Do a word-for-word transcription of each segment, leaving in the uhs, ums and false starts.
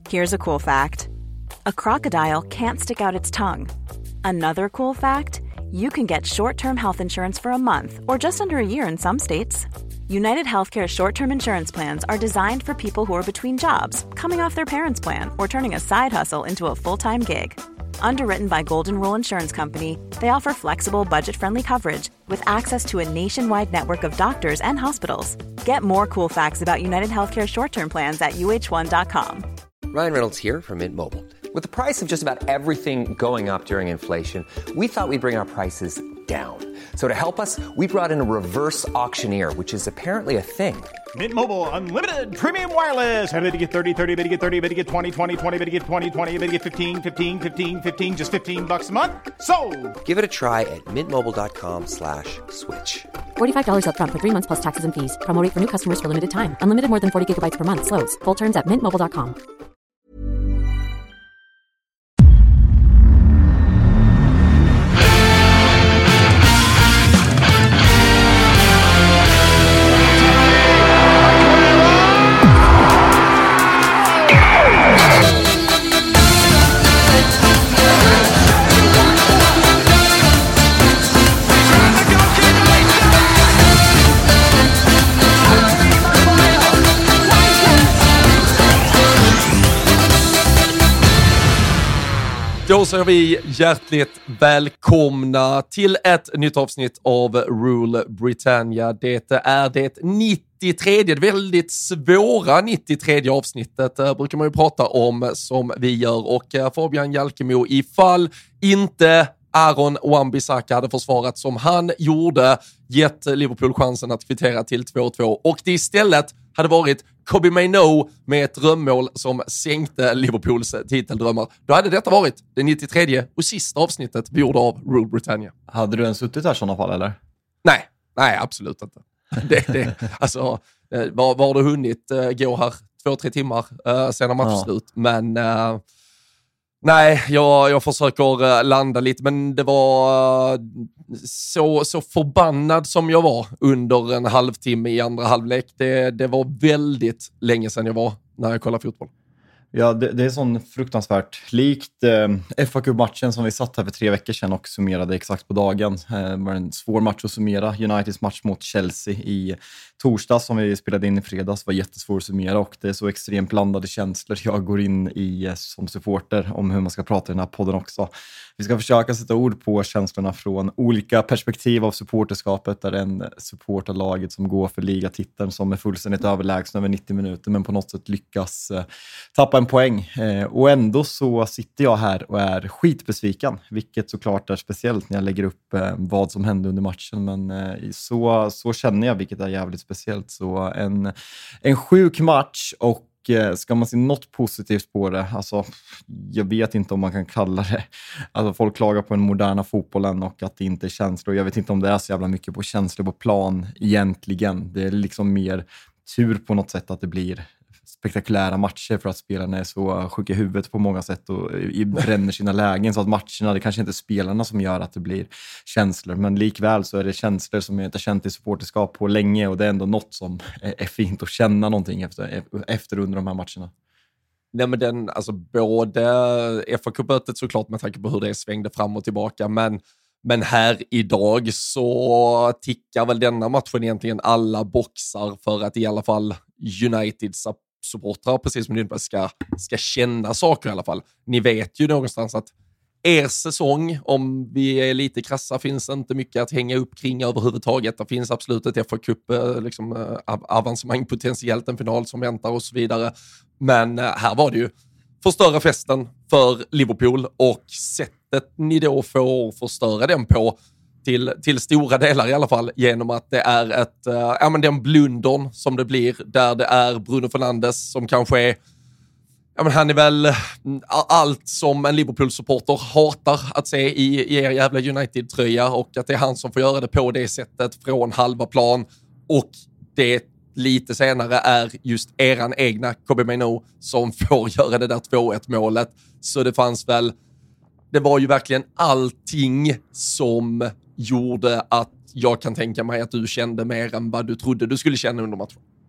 Here's a cool fact. A crocodile can't stick out its tongue. Another cool fact, you can get short-term health insurance for a month or just under a year in some states. United Healthcare short-term insurance plans are designed for people who are between jobs, coming off their parents' plan, or turning a side hustle into a full-time gig. Underwritten by Golden Rule Insurance Company, they offer flexible, budget-friendly coverage with access to a nationwide network of doctors and hospitals. Get more cool facts about United Healthcare short-term plans at U H one dot com. Ryan Reynolds here from Mint Mobile. With the price of just about everything going up during inflation, we thought we'd bring our prices down. So to help us, we brought in a reverse auctioneer, which is apparently a thing. Mint Mobile Unlimited Premium Wireless. How to get thirty, thirty, how to get thirty, how to get twenty, twenty, twenty, how to get twenty, twenty, how to get fifteen, fifteen, fifteen, fifteen, just fifteen bucks a month? Sold! Give it a try at mintmobile.com slash switch. forty-five dollars up front for three months plus taxes and fees. Promo rate for new customers for limited time. Unlimited more than forty gigabytes per month. Slows full terms at mint mobile dot com. Då säger vi hjärtligt välkomna till ett nytt avsnitt av Rule Britannia. Det är det nittiotredje, det väldigt svåra nittiotredje avsnittet brukar man ju prata om som vi gör. Och Fabian Jalkemo, ifall inte Aaron Wan-Bissaka hade försvarat som han gjorde, gett Liverpool chansen att kvittera till två två och det istället hade varit Kobbie Mainoo med ett drömmål som sänkte Liverpools titeldrömmar. Då hade detta varit det nittiotredje och sista avsnittet vi gjorde av Rule Britannia. Hade du ens suttit här i sådana fall, eller? Nej, nej absolut inte. Det, det, alltså, var, var det hunnit uh, gå här två, tre timmar uh, sedan matchen ja. slut. Men uh, nej, jag, jag försöker uh, landa lite. Men det var uh, så, så förbannad som jag var under en halvtimme i andra halvlek. Det, det var väldigt länge sedan jag var när jag kollade fotboll. Ja, det, det är sån fruktansvärt likt eh, F A Cup-matchen som vi satt här för tre veckor sedan och summerade exakt på dagen. Eh, det var en svår match att summera. Uniteds match mot Chelsea i torsdag som vi spelade in i fredags var jättesvår att summera och det är så extremt blandade känslor jag går in i eh, som supporter om hur man ska prata i den här podden också. Vi ska försöka sätta ord på känslorna från olika perspektiv av supporterskapet, där en support av laget som går för ligatiteln som är fullständigt överlägsen över nittio minuter men på något sätt lyckas eh, tappa en poäng. Eh, och ändå så sitter jag här och är skitbesviken, vilket såklart är speciellt när jag lägger upp eh, vad som hände under matchen, men eh, så, så känner jag, vilket är jävligt speciellt. Så en, en sjuk match, och ska man se något positivt på det, alltså jag vet inte om man kan kalla det, alltså folk klagar på den moderna fotbollen och att det inte är känslor. Jag vet inte om det är så jävla mycket på känslor på plan egentligen. Det är liksom mer tur på något sätt att det blir spektakulära matcher för att spelarna är så sjuka i huvudet på många sätt och bränner sina lägen, så att matcherna, det kanske inte är spelarna som gör att det blir känslor, men likväl så är det känslor som jag inte känt i supporterskap på länge, och det är ändå något som är fint att känna någonting efter, efter under de här matcherna. Nej, men den, alltså både F A Cup-mötet såklart med tanke på hur det svängde fram och tillbaka, men Men här idag så tickar väl denna matchen egentligen alla boxar för att i alla fall Uniteds supportrar, precis som ni ska, ska känna saker i alla fall. Ni vet ju någonstans att er säsong, om vi är lite krassa, finns inte mycket att hänga upp kring överhuvudtaget. Det finns absolut ett F A Cup liksom, avancemang, potentiellt en final som väntar och så vidare. Men här var det ju förstöra festen för Liverpool, och sättet ni då får förstöra den på till, till stora delar i alla fall, genom att det är ett, äh, ja, men den blundern som det blir, där det är Bruno Fernandes som kanske är, ja, men han är väl allt som en Liverpool-supporter hatar att se i, i er jävla United-tröja, och att det är han som får göra det på det sättet från halva plan, och det lite senare är just eran egna Kobbie Mainoo som får göra det där två ett målet. Så det fanns väl, det var ju verkligen allting som gjorde att jag kan tänka mig att du kände mer än vad du trodde du skulle känna under matchen.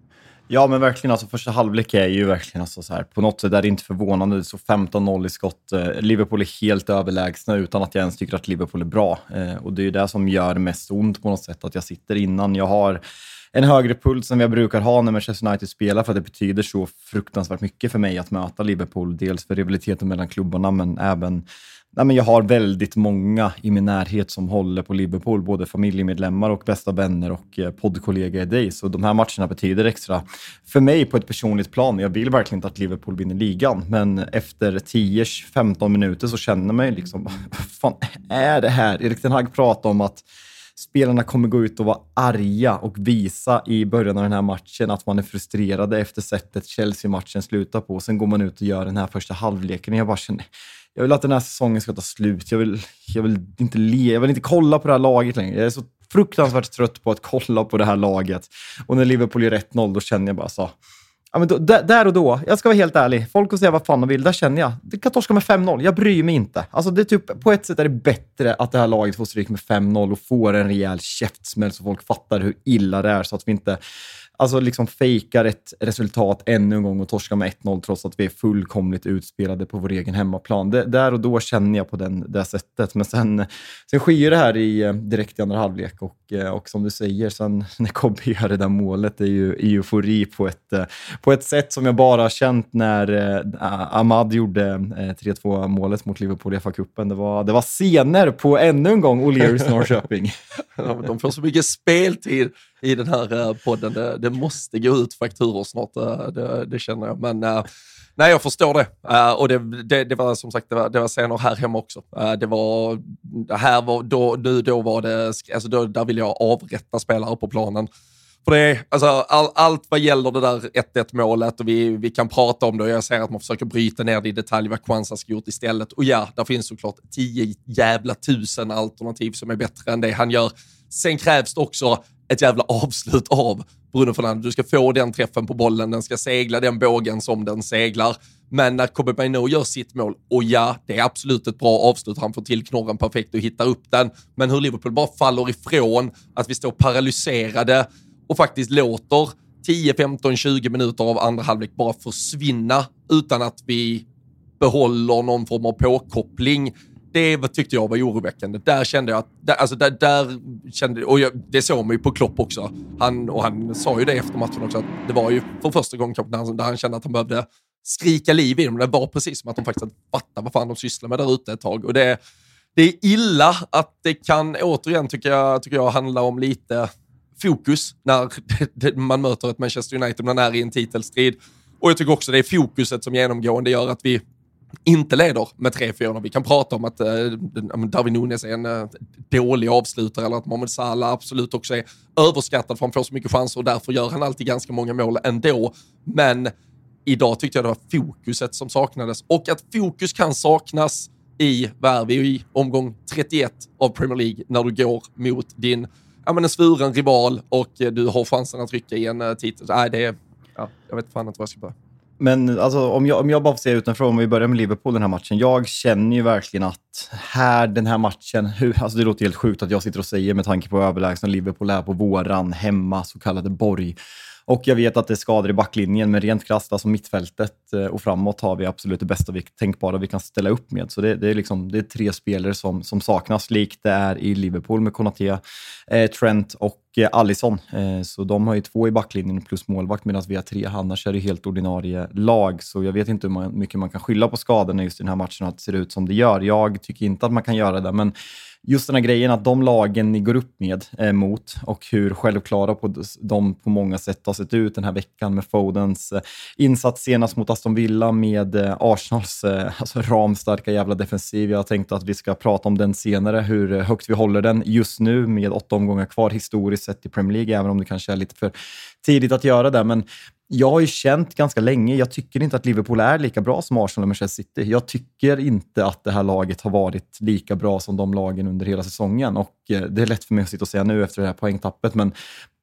Ja, men verkligen. Alltså, första halvlek är ju verkligen alltså, så här, på något sätt är det inte förvånande. Så femton noll i skott. Eh, Liverpool är helt överlägsna utan att jag ens tycker att Liverpool är bra. Eh, och det är ju det som gör mest ont på något sätt. Att jag sitter innan. Jag har en högre puls än jag brukar ha när Manchester United spelar, för att det betyder så fruktansvärt mycket för mig att möta Liverpool. Dels för rivaliteten mellan klubbarna, men även... Nej, men jag har väldigt många i min närhet som håller på Liverpool, både familjemedlemmar och bästa vänner och eh, poddkollegor i dig. Så de här matcherna betyder extra för mig på ett personligt plan. Jag vill verkligen inte att Liverpool vinner ligan, men efter tio femton minuter så känner jag mig liksom, vad fan är det här? Erik Ten Hag pratade om att spelarna kommer gå ut och vara arga och visa i början av den här matchen att man är frustrerade efter sättet Chelsea-matchen slutar på. Och sen går man ut och gör den här första halvleken och jag bara känner... Jag vill att den här säsongen ska ta slut. Jag vill, jag vill inte le, jag vill inte kolla på det här laget längre. Jag är så fruktansvärt trött på att kolla på det här laget. Och när Liverpool är ett noll, då känner jag bara så. Ja, men då, där, där och då, jag ska vara helt ärlig. Folk kan säga vad fan de vill. Där känner jag, det kan torska med fem noll. Jag bryr mig inte. Alltså det är typ, på ett sätt är det bättre att det här laget får stryk med fem noll och får en rejäl käftsmäll så folk fattar hur illa det är, så att vi inte... Alltså liksom fejkar ett resultat ännu en gång och torskar med ett noll trots att vi är fullkomligt utspelade på vår egen hemmaplan. Det, där och då känner jag på den, det sättet. Men sen, sen sker det här i, direkt i andra halvlek. Och, och som du säger, sen när Kobbe gör det där målet, det är ju eufori på ett, på ett sätt som jag bara har känt när äh, Ahmad gjorde äh, tre två målet mot Liverpool i F A-cupen. Det var, det var scener på ännu en gång O'Learys Norrköping. De får så mycket speltid i den här podden. Det, det måste gå ut fakturor snart, det, det känner jag. Men uh, nej, jag förstår det. Uh, och det, det, det var som sagt, det var, det var scener här hemma också. Uh, det var, här var, då, nu, då var det, alltså då, där vill jag avrätta spelare på planen. För det, alltså, all, allt vad gäller det där ett ett målet och vi, vi kan prata om det och jag ser att man försöker bryta ner det i detalj vad Kwanza ska gjort istället. Och ja, där finns såklart tio jävla tusen alternativ som är bättre än det han gör. Sen krävs det också ett jävla avslut av Bruno Fernandes. Du ska få den träffen på bollen, den ska segla den bågen som den seglar. Men när Kobe Mainoo gör sitt mål, och ja, det är absolut ett bra avslut. Han får till knorren perfekt och hittar upp den. Men hur Liverpool bara faller ifrån att vi står paralyserade och faktiskt låter tio, femton, tjugo minuter av andra halvlek bara försvinna utan att vi behåller någon form av påkoppling. Det tyckte jag var oroväckande. Där kände jag att, där, alltså där, där kände, och jag, det såg man ju på Klopp också. Han, och han sa ju det efter matchen också, att det var ju för första gången där han, där han kände att han behövde skrika liv i dem. Det var precis som att de faktiskt fattade vad fan de sysslar med där ute ett tag. Och det, det är illa att det kan återigen, tycker jag, tycker jag handla om lite fokus när man möter ett Manchester United, man är i en titelstrid. Och jag tycker också det är fokuset som genomgående gör att vi inte leder med tre fyra. Vi kan prata om att äh, Darwin Núñez är en äh, dålig avslutare eller att Mohamed Salah absolut också är överskattad för han får så mycket chanser och därför gör han alltid ganska många mål ändå. Men idag tyckte jag det var fokuset som saknades, och att fokus kan saknas i, vad är vi, i omgång trettioett av Premier League när du går mot din ja, men en svuren rival och du har chansen att trycka i en uh, titel. Nej, det är, ja, jag vet fan inte vad jag ska börja. Men alltså, om, jag, om jag bara får se utanför, om vi börjar med Liverpool den här matchen. Jag känner ju verkligen att här, den här matchen, hur, alltså det låter helt sjukt att jag sitter och säger med tanke på överlägsen Liverpool är på våran hemma så kallade borg. Och jag vet att det är skador i backlinjen, men rent krasst, alltså mittfältet och framåt har vi absolut det bästa vi tänkbara vi kan ställa upp med. Så det, det är liksom det är tre spelare som, som saknas, likt det är i Liverpool med Konaté, eh, Trent och eh, Alisson. Eh, så de har ju två i backlinjen plus målvakt, medan vi har tre. Annars är det helt ordinarie lag. Så jag vet inte hur man, mycket man kan skylla på skadorna just i den här matchen att det ser ut som det gör. Jag tycker inte att man kan göra det, men just den här grejen att de lagen ni går upp med eh, mot och hur självklara på de på många sätt har sett ut den här veckan med Fodens eh, insats senast mot Aston Villa med eh, Arsenals eh, alltså ramstarka jävla defensiv. Jag tänkte att vi ska prata om den senare, hur högt vi håller den just nu med åtta omgångar kvar historiskt sett i Premier League, även om det kanske är lite för tidigt att göra det. Men jag har ju känt ganska länge, jag tycker inte att Liverpool är lika bra som Arsenal och Manchester City. Jag tycker inte att det här laget har varit lika bra som de lagen under hela säsongen. Och det är lätt för mig att sitta och säga nu efter det här poängtappet, men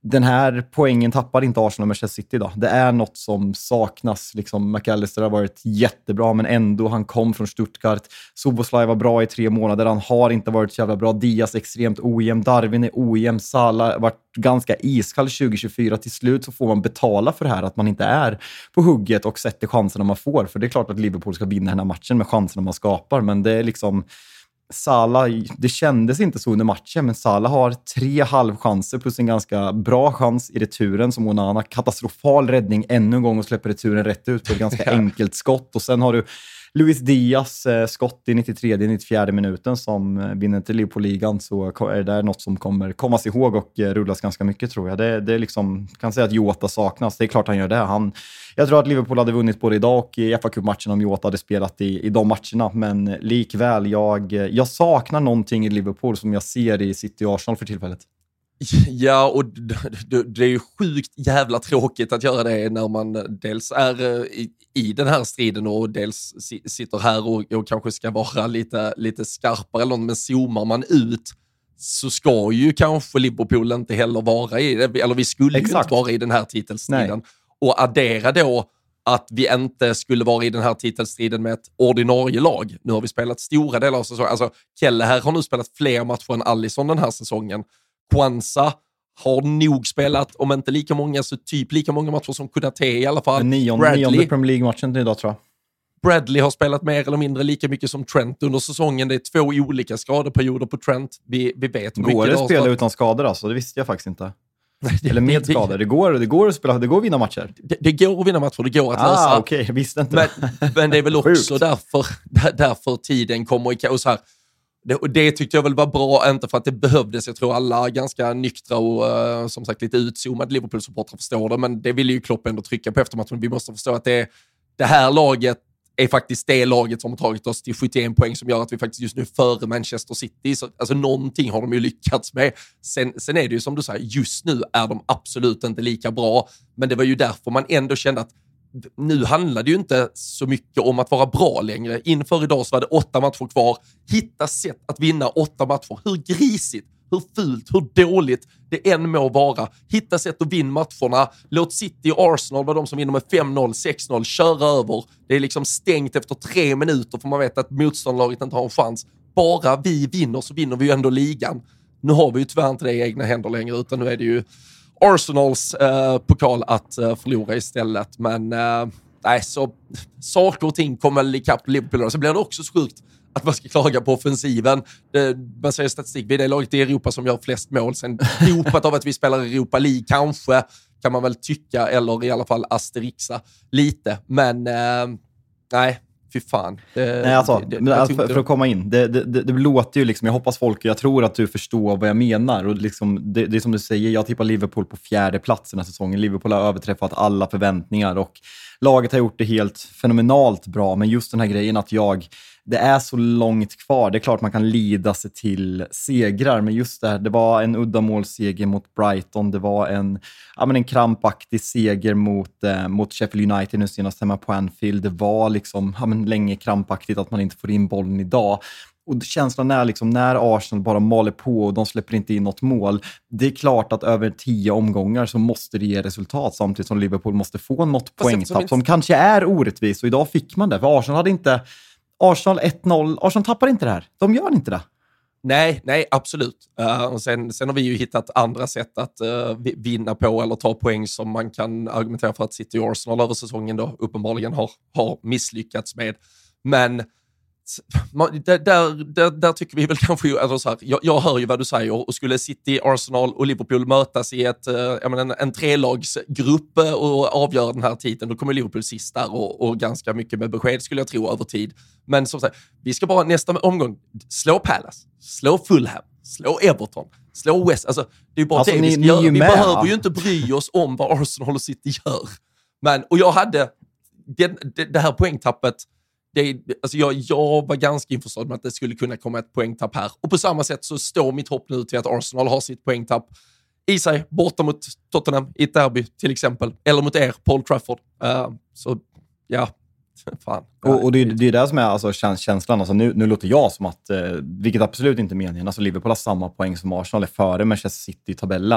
den här poängen tappar inte Arsenal och Manchester City idag. Det är något som saknas. Liksom, McAllister har varit jättebra, men ändå, han kom från Stuttgart. Szoboszlai var bra i tre månader. Han har inte varit så jävla bra. Diaz extremt ojämn. Darwin är ojämn. Salah har varit ganska iskall tjugo tjugofyra. Till slut så får man betala för det här, att man inte är på hugget och sätter chanserna man får. För det är klart att Liverpool ska vinna den här matchen med chanserna man skapar, men det är liksom... Salah, det kändes inte så under matchen, men Salah har tre halvchanser plus en ganska bra chans i returen som Onana. Katastrofal räddning ännu en gång och släpper returen rätt ut på ett ganska enkelt skott. Och sen har du Luis Diaz eh, skott i nittiotredje nittiofjärde minuten som eh, vinner till Liverpool-ligan, så är det något som kommer kommas ihåg och eh, rullas ganska mycket, tror jag. Det, det är liksom, kan säga att Jota saknas. Det är klart han gör det. Han, jag tror att Liverpool hade vunnit både idag och i F A Cup-matchen om Jota hade spelat i, i de matcherna, men likväl, jag, jag saknar någonting i Liverpool som jag ser i City och Arsenal för tillfället. Ja, och det är ju sjukt jävla tråkigt att göra det när man dels är i, i den här striden och dels sitter här och, och kanske ska vara lite, lite skarpare eller något, men zoomar man ut så ska ju kanske Liverpool inte heller vara i det, eller vi skulle ju inte vara i den här titelstriden. Nej. Och addera då att vi inte skulle vara i den här titelstriden med ett ordinarie lag. Nu har vi spelat stora delar av säsongen. Alltså, Kelleher har nu spelat fler matcher än Alisson den här säsongen. Kwanza har nog spelat, om inte lika många, så typ lika många matcher som Konate i alla fall. Nionde, nionde Premier League-matchen idag, tror jag. Bradley har spelat mer eller mindre lika mycket som Trent under säsongen. Det är två olika skadeperioder på Trent. Vi, vi vet mycket. Går det att spela utan skador alltså? Det visste jag faktiskt inte. Det, eller med skador. Det går, det går att spela, det går att vinna matcher. Det, det går att vinna matcher, det går att lösa. Ah, okej, okay. Jag visste inte. Men, men det är väl också därför, där, därför tiden kommer i kaos här. Det, och det tyckte jag väl var bra, inte för att det behövdes. Jag tror alla ganska nyktra och uh, som sagt lite utzoomade Liverpool-supportrar förstår det, men det ville ju Klopp ändå trycka på eftermatchen. Vi måste förstå att det, det här laget är faktiskt det laget som har tagit oss till sjuttioen poäng som gör att vi faktiskt just nu är före Manchester City. Så, alltså någonting har de ju lyckats med. Sen, sen är det ju som du säger, just nu är de absolut inte lika bra, men det var ju därför man ändå kände att nu handlar det ju inte så mycket om att vara bra längre. Inför idag så var det åtta matcher kvar. Hitta sätt att vinna åtta matcher. Hur grisigt, hur fult, hur dåligt det än må vara. Hitta sätt att vinna matcherna. Låt City och Arsenal vara de som vinner med fem noll, sex noll. Köra över. Det är liksom stängt efter tre minuter för man vet att motståndarlaget inte har en chans. Bara vi vinner så vinner vi ju ändå ligan. Nu har vi ju tyvärr inte det i egna händer längre, utan nu är det ju Arsenals eh, pokal att eh, förlora istället. Men eh, nej, så saker och ting kommer väl ikapp Liverpool. Så blir det också så sjukt att man ska klaga på offensiven. Det, man säger statistik, vi är det laget i Europa som gör flest mål. Sen dopat av att vi spelar Europa League kanske, kan man väl tycka, eller i alla fall asterixa lite. Men eh, nej, fy fan. Det, Nej, alltså, det, det, men, alltså för, för att komma in, det, det, det, det låter ju liksom, jag hoppas folk, jag tror att du förstår vad jag menar. Och liksom, det, det är som du säger, jag tippar Liverpool på fjärde plats den här säsongen. Liverpool har överträffat alla förväntningar och laget har gjort det helt fenomenalt bra. Men just den här grejen att jag, det är så långt kvar. Det är klart man kan lida sig till segrar, men just det här, det var en uddamålsseger mot Brighton. Det var en, ja, men en krampaktig seger mot, eh, mot Sheffield United nu senast hemma på Anfield. Det var liksom, ja, men länge krampaktigt att man inte får in bollen idag. Och känslan är liksom när Arsenal bara maler på och de släpper inte in något mål. Det är klart att över tio omgångar så måste det ge resultat, samtidigt som Liverpool måste få något poängtapp som, som kanske är orättvist. Och idag fick man det, för Arsenal hade inte... Arsenal ett noll, Arsenal tappar inte det här. De gör inte det. Nej, nej, absolut. Uh, och sen, sen har vi ju hittat andra sätt att uh, vinna på eller ta poäng som man kan argumentera för att City och Arsenal över säsongen då uppenbarligen har, har misslyckats med. Men man, där, där, där tycker vi väl kanske, alltså så här, jag, jag hör ju vad du säger, och skulle City, Arsenal och Liverpool mötas i ett, uh, jag menar, en, en trelagsgrupp och avgöra den här titeln, då kommer Liverpool sist där och, och ganska mycket med besked skulle jag tro över tid. Men som sagt, vi ska bara nästa omgång slå Palace, slå Fulham, slå Everton, slå West. Alltså, det är bara alltså, det ni, vi ska göra. Vi med. Behöver ju inte bry oss om vad Arsenal och City gör. Men, och jag hade det, det, det här poängtappet, det, alltså jag, jag var ganska införstådd med att det skulle kunna komma ett poängtapp här. Och på samma sätt så står mitt hopp nu till att Arsenal har sitt poängtapp i sig, borta mot Tottenham i ett derby till exempel, eller mot er, Paul Trafford. Uh, så ja, fan. Och, och det, är, det är det som är alltså, känslan. Alltså, nu, nu låter jag som att, eh, vilket absolut inte är meningen, alltså Liverpool har samma poäng som Arsenal är före Manchester City i tabellen.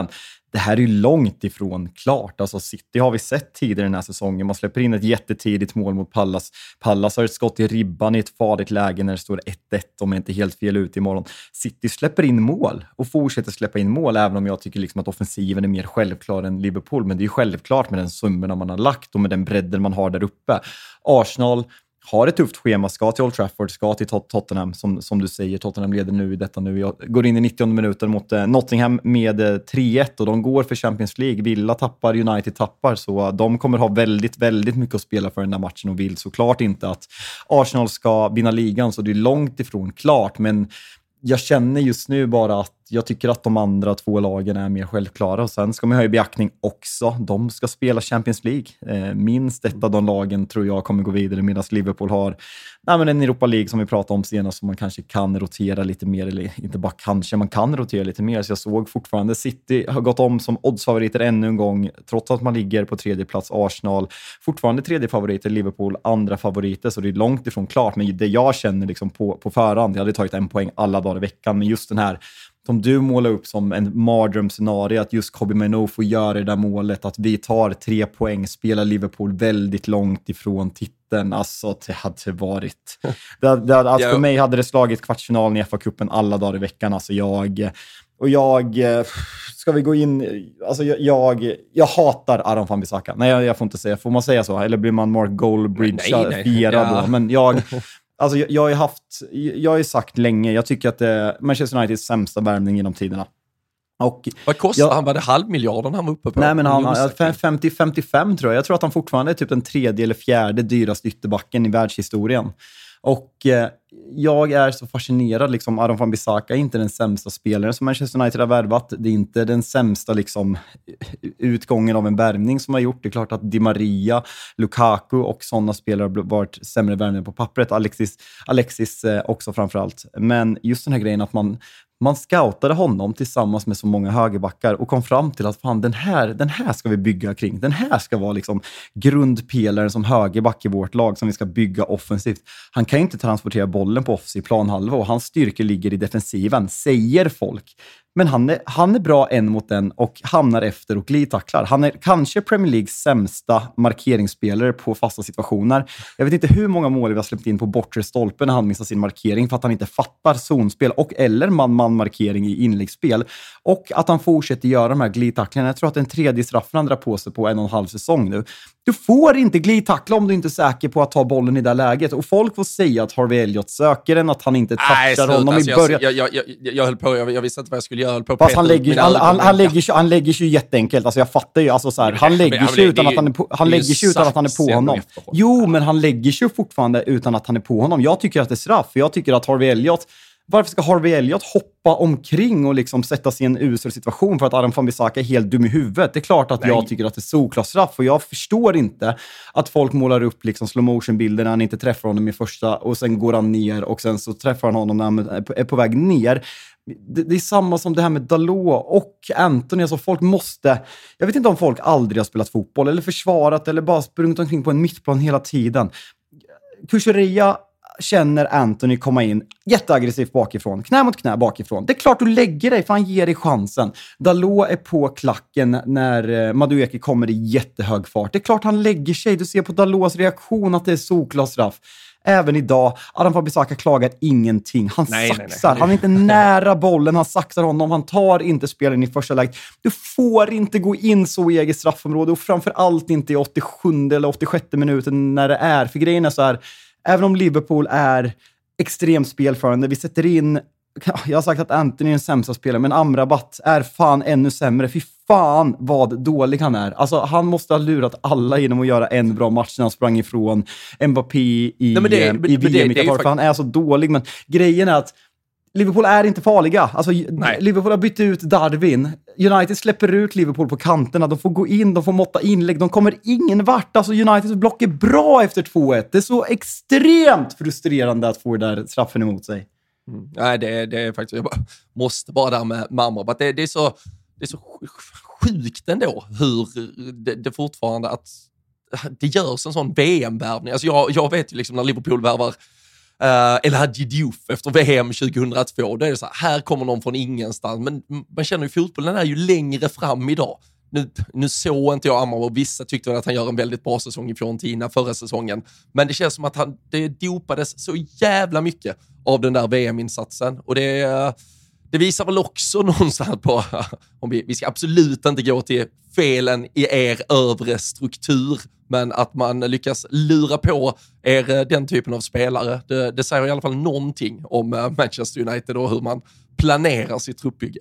det här är ju långt ifrån klart. Alltså City har vi sett tidigare den här säsongen. Man släpper in ett jättetidigt mål mot Pallas. Pallas har ett skott i ribban i ett farligt läge när det står ett ett om jag inte helt fel ut imorgon. City släpper in mål och fortsätter släppa in mål, även om jag tycker liksom att offensiven är mer självklar än Liverpool. Men det är ju självklart med den summorna man har lagt och med den bredden man har där uppe. Arsenal har ett tufft schema, ska till Old Trafford, ska till Tot- Tottenham, som, som du säger, Tottenham leder nu i detta nu. Jag går in i nittionde minuten mot eh, Nottingham med eh, tre ett och de går för Champions League. Villa tappar, United tappar, så uh, de kommer ha väldigt, väldigt mycket att spela för den här matchen och vill såklart inte att Arsenal ska vinna ligan, så det är långt ifrån klart, men jag känner just nu bara att jag tycker att de andra två lagen är mer självklara. Och sen ska man ha i beaktning också, de ska spela Champions League. Eh, minst ett av de lagen tror jag kommer gå vidare, medan Liverpool har nej, men en Europa League som vi pratade om senast som man kanske kan rotera lite mer, eller inte bara kanske, man kan rotera lite mer. Så jag såg fortfarande City har gått om som oddsfavoriter ännu en gång, trots att man ligger på tredje plats. Arsenal fortfarande tredje favoriter, Liverpool andra favoriter, så det är långt ifrån klart. Men det jag känner liksom på, på förhand, jag hade tagit en poäng alla dagar i veckan, men just den här som du målar upp som en mardrömscenario, att just Kobbie Mainoo får göra det där målet, att vi tar tre poäng, spelar Liverpool väldigt långt ifrån titeln. Alltså, det hade varit... Det, det, alltså, för mig hade det slagit kvartsfinalen i F A-cupen alla dagar i veckan. Alltså, jag... Och jag... Ska vi gå in... Alltså, jag... Jag, jag hatar Aaron Wan-Bissaka. Nej, jag, jag får inte säga... Får man säga så? Eller blir man Mark Goldbridge-firad ja. då? Men jag... Alltså jag, jag har haft, jag har ju sagt länge, jag tycker att det är Manchester Uniteds sämsta värvning genom tiderna. Och vad kostar jag, han? Var det halvmiljarden han var uppe på? Nej, men han har femtio femtiofem tror jag. Jag tror att han fortfarande är typ den tredje eller fjärde dyraste ytterbacken i världshistorien. Och eh, jag är så fascinerad, liksom, Aaron Wan-Bissaka är inte den sämsta spelaren som Manchester United har värvat. Det är inte den sämsta liksom, utgången av en värvning som har gjort. Det är klart att Di Maria, Lukaku och sådana spelare har varit sämre värvningar på pappret. Alexis, Alexis eh, också framförallt. Men just den här grejen att man Man scoutade honom tillsammans med så många högerbackar och kom fram till att fan, den här, den här ska vi bygga kring. Den här ska vara liksom grundpelaren som högerback i vårt lag som vi ska bygga offensivt. Han kan ju inte transportera bollen på offensiv planhalva och hans styrka ligger i defensiven, säger folk. Men han är, han är bra en mot en och hamnar efter och glidtacklar. Han är kanske Premier Leagues sämsta markeringsspelare på fasta situationer. Jag vet inte hur många mål vi har släppt in på bortre stolpen när han missar sin markering för att han inte fattar zonspel och eller man-man-markering i inläggsspel. Och att han fortsätter göra de här glidtacklarna. Jag tror att en tredje straffen han drar på sig på en och en halv säsong nu. Du får inte glidtackla om du inte är säker på att ta bollen i det läget. Och folk får säga att Harvey Elliott söker den, att han inte touchar honom alltså, i början. Jag, jag, jag, jag höll på, jag, jag visste inte vad jag skulle göra. På Fast han lägger, han, han, han, lägger sig, han lägger sig ju jätteenkelt. Alltså jag fattar ju. Alltså så här, han lägger sig utan att han är på, han lägger sig utan att han är på honom. Jo, men han lägger sig fortfarande utan att han är på honom. Jag tycker att det är straff. För jag tycker att Harvey Elliott... Varför ska Harvey Elliott hoppa omkring och liksom sätta sig i en usel situation för att Aaron Wan-Bissaka är helt dum i huvudet? Det är klart att Nej. jag tycker att det är solklart straff. Och jag förstår inte att folk målar upp liksom slow motion-bilder när han inte träffar honom i första och sen går han ner och sen så träffar han honom när han är på, är på väg ner. Det, det är samma som det här med Dalot och Anthony. Alltså folk måste... Jag vet inte om folk aldrig har spelat fotboll eller försvarat eller bara sprungit omkring på en mittplan hela tiden. Kukureya känner Anthony komma in jätteaggressivt bakifrån. Knä mot knä bakifrån. Det är klart du lägger dig för han ger dig chansen. Dalot är på klacken när Madueke kommer i jättehög fart. Det är klart han lägger sig. Du ser på Dalots reaktion att det är solklart straff. Även idag, Aaron Wan-Bissaka klagar ingenting. Han nej, saxar. Nej, nej. Han är inte nära bollen. Han saxar honom. Han tar inte spelen i första läget. Du får inte gå in så i eget straffområde och framförallt inte i åttiosjunde eller åttiosjätte minuten när det är. För grejen är så här, även om Liverpool är extremt spelförande, vi sätter in, jag har sagt att Anthony är den sämsta spelaren, men Amrabat är fan ännu sämre. Fy fan vad dålig han är. Alltså han måste ha lurat alla genom att göra en bra match när han sprang ifrån Mbappé i, Nej, men det, men, i V M. Det, det för fakt- han är så dålig, men grejen är att Liverpool är inte farliga. Alltså, Liverpool har bytt ut Darwin. United släpper ut Liverpool på kanterna. De får gå in, de får måtta inlägg. De kommer ingen vart. Alltså, Uniteds block är bra efter två ett. Det är så extremt frustrerande att få den där straffen emot sig. Mm. Nej, det, det är faktiskt... Jag bara, måste bara där med mamma. Det, det, är så, det är så sjukt ändå hur det, det fortfarande att det görs en sån V M-värvning. Alltså, jag, jag vet ju liksom när Liverpool värvar Uh, eller Hadji Diouf efter V M tjugohundratvå. Då är det så här, här kommer någon från ingenstans. Men man känner ju fotbollen är ju längre fram idag. Nu, nu såg inte jag Amar och vissa tyckte väl att han gör en väldigt bra säsong i Fiorentina förra säsongen. Men det känns som att han, det dopades så jävla mycket av den där V M-insatsen. Och det, det visar väl också någonstans på, om vi, vi ska absolut inte gå till felen i er övre struktur, men att man lyckas lura på er den typen av spelare. Det, det säger i alla fall någonting om Manchester United och hur man planerar sitt truppbygge.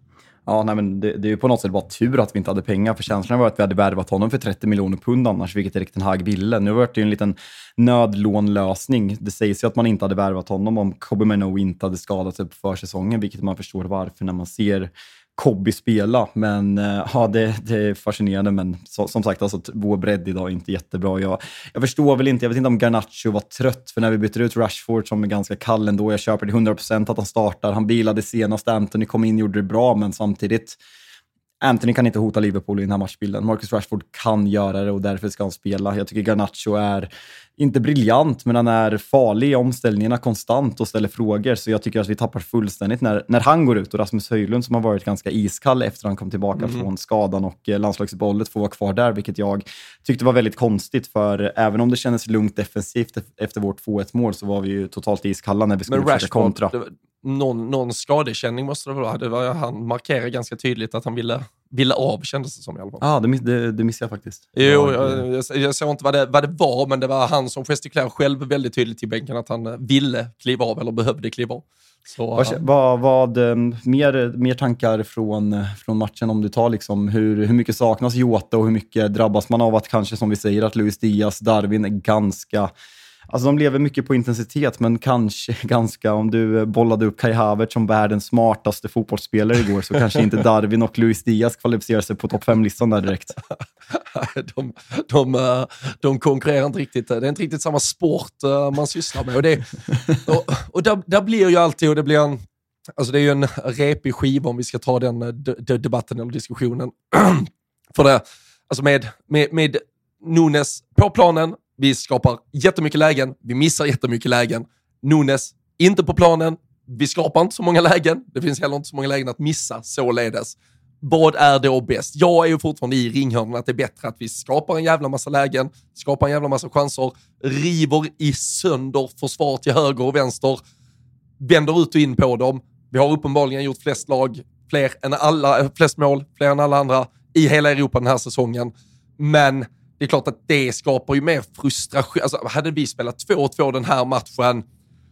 Ja, nej, men det, det är ju på något sätt bara tur att vi inte hade pengar, för känslan var att vi hade värvat honom för trettio miljoner pund annars, vilket Erik ten Hag ville. Nu var det ju en liten nödlånlösning. Det sägs ju att man inte hade värvat honom om Kobbie Mainoo inte hade skadat sig på försäsongen, vilket man förstår varför när man ser Kobbie spela. Men ja, det, det är fascinerande, men så, som sagt, alltså, vår bredd idag är inte jättebra. Jag, jag förstår väl inte, jag vet inte om Garnacho var trött, för när vi byter ut Rashford som är ganska kall ändå, jag köper det hundra procent att han startar. Han bilade senast, Anthony kom in, gjorde det bra, men samtidigt Anthony kan inte hota Liverpool i den här matchbilden. Marcus Rashford kan göra det och därför ska han spela. Jag tycker Garnacho är inte briljant, men han är farlig i omställningarna konstant och ställer frågor. Så jag tycker att vi tappar fullständigt när, när han går ut, och Rasmus Höjlund som har varit ganska iskall efter han kom tillbaka mm. från skadan och eh, landslagsbollet får vara kvar där, vilket jag tyckte var väldigt konstigt, för även om det kändes lugnt defensivt efter vårt två ett mål så var vi ju totalt iskalla när vi skulle försöka kontra. Det, någon, någon skadekänning måste det vara. Det var, han markerade ganska tydligt att han ville, ville av, kändes det som i alla fall. Ja, ah, det, det, det missade jag faktiskt. Jo, jag, jag, jag såg inte vad det, vad det var, men det var han som gestikulerade själv väldigt tydligt till bänken att han ville kliva av eller behövde kliva av. Så, vad, vad, vad mer, mer tankar från, från matchen, om du tar liksom hur, hur mycket saknas Jota och hur mycket drabbas man av att kanske, som vi säger, att Luis Diaz, Darwin är ganska... Alltså de lever mycket på intensitet, men kanske ganska, om du bollade upp Kai Havertz som världens smartaste fotbollsspelare igår, så kanske inte Darwin och Luis Diaz kvalificerar sig på topp fem-listan där direkt. de, de, de konkurrerar inte riktigt. Det är inte riktigt samma sport man sysslar med. Och, det, och, och där, där blir ju alltid, och det blir en, alltså det är ju en repig skiva om vi ska ta den de, debatten eller diskussionen. För det, alltså med, med, med Nunes på planen, vi skapar jättemycket lägen, vi missar jättemycket lägen. Nunes inte på planen, vi skapar inte så många lägen. Det finns heller inte så många lägen att missa, således. Vad är då bäst? Jag är ju fortfarande i ringhörnan att det är bättre att vi skapar en jävla massa lägen, skapar en jävla massa chanser, river i sönder försvar till höger och vänster, vänder ut och in på dem. Vi har uppenbarligen gjort flest lag, fler än alla, flest mål, fler än alla andra i hela Europa den här säsongen. Men det är klart att det skapar ju mer frustration. Alltså, hade vi spelat två två den här matchen,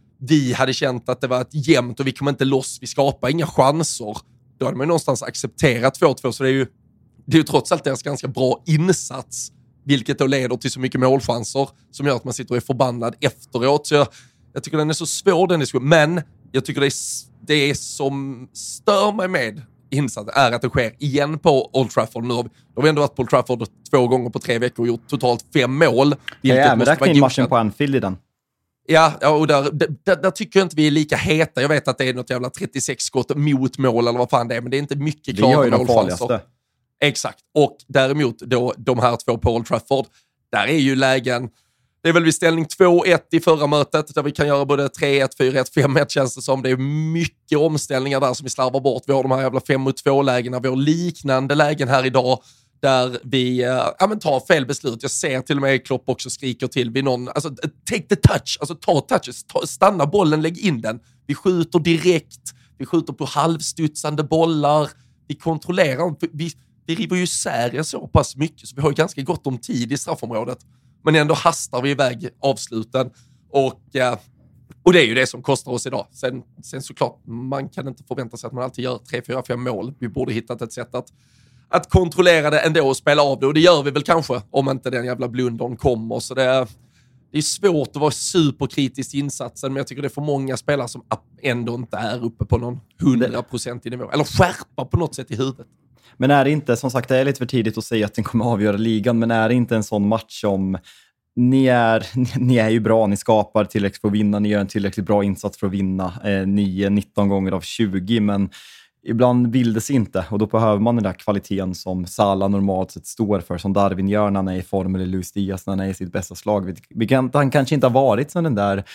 vi hade känt att det var ett jämnt och vi kom inte loss, vi skapar inga chanser. Då hade man ju någonstans accepterat två två, så det är ju, det är ju trots allt deras ganska bra insats, vilket då leder till så mycket målchanser som gör att man sitter och är förbannad efteråt. Så jag, jag tycker den är så svår, den diskussionen. Men jag tycker det är, det är som stör mig med insats är att det sker igen på Old Trafford. Nu har vi, har vi ändå varit på Old Trafford två gånger på tre veckor och gjort totalt fem mål. Vilket ja, måste vara in matchen på Anfield i den. Ja, och där, där, där tycker jag inte vi är lika heta. Jag vet att det är något jävla trettiosex skott mot mål eller vad fan det är, men det är inte mycket klara målchanser. Vi har ju de farligaste. Exakt. Och däremot då, de här två på Old Trafford, där är ju lägen. Det är väl vid ställning två ett i förra mötet där vi kan göra både tre ett, fyra ett, fem ett känns det som. Det är mycket omställningar där som vi slarvar bort. Vi har de här jävla fem mot två lägena. Vi har liknande lägen här idag där vi äh, ja, men tar fel beslut. Jag ser till och med Klopp också skriker till vid någon. Alltså, take the touch. Alltså ta touches. Ta, stanna bollen, lägg in den. Vi skjuter direkt. Vi skjuter på halvstudsande bollar. Vi kontrollerar. Vi, vi river ju isär så pass mycket så vi har ju ganska gott om tid i straffområdet. Men ändå hastar vi iväg avsluten. Och, eh, och det är ju det som kostar oss idag. Sen, sen såklart, man kan inte förvänta sig att man alltid gör tre, fyra, fem mål. Vi borde hittat ett sätt att, att kontrollera det ändå och spela av det. Och det gör vi väl kanske om inte den jävla blundern kommer. Så det, det är svårt att vara superkritisk i insatsen. Men jag tycker det är för många spelare som ändå inte är uppe på någon hundra procent i nivå. Eller skärpa på något sätt i huvudet. Men är det inte, som sagt, det är lite för tidigt att säga att den kommer avgöra ligan, men är det inte en sån match som ni är, ni är ju bra, ni skapar tillräckligt för att vinna, ni gör en tillräckligt bra insats för att vinna eh, nio nitton gånger av tjugo, men ibland vill det sig inte och då behöver man den där kvaliteten som Salah normalt sett står för, som Darwin gör när han är i form, eller Luis Diaz när han är i sitt bästa slag. Vi kan, han kanske inte har varit som den där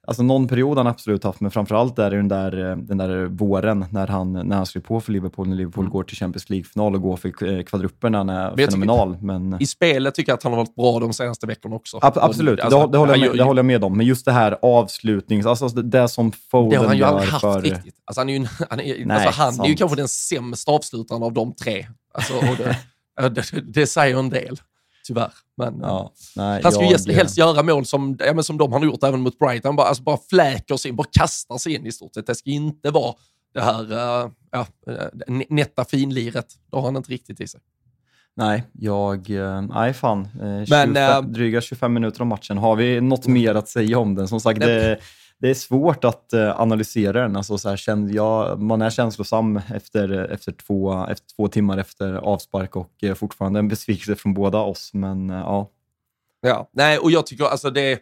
Alltså någon period har han absolut haft, men framförallt är det den där, den där våren när han, när han skrev på för Liverpool, när Liverpool mm. går till Champions League-final och går för kvadruppen när han är men fenomenal. Tycker, men... I spelet tycker jag att han har varit bra de senaste veckorna också. Ab- absolut, alltså, det, det, håller jag med, det håller jag med om. Men just det här avslutnings, alltså det, det som Foden gör för... Det har han ju aldrig haft för... riktigt. Alltså han är ju, han är, Nej, alltså, han är ju kanske den sämsta avslutaren av de tre. Alltså, och det, det, det säger en del. Tyvärr. Men, ja, nej, han ska ju helst, helst göra mål som, ja, men som de har gjort även mot Brighton. Bara, alltså bara fläker sig in, bara kastar sig in i stort sett. Det ska inte vara det här uh, ja, nätta finliret. Då har han inte riktigt i sig. Nej, jag... Nej, fan. Eh, tjugofem, men, uh, dryga tjugofem minuter om matchen. Har vi något mer att säga om den? Som sagt, det, det är svårt att uh, analysera den. Alltså, så här, känd, ja, man är känslosam efter, efter, två, efter två timmar efter avspark och uh, fortfarande en besvikelse från båda oss. Men uh, ja. Ja, nej, och jag tycker alltså det...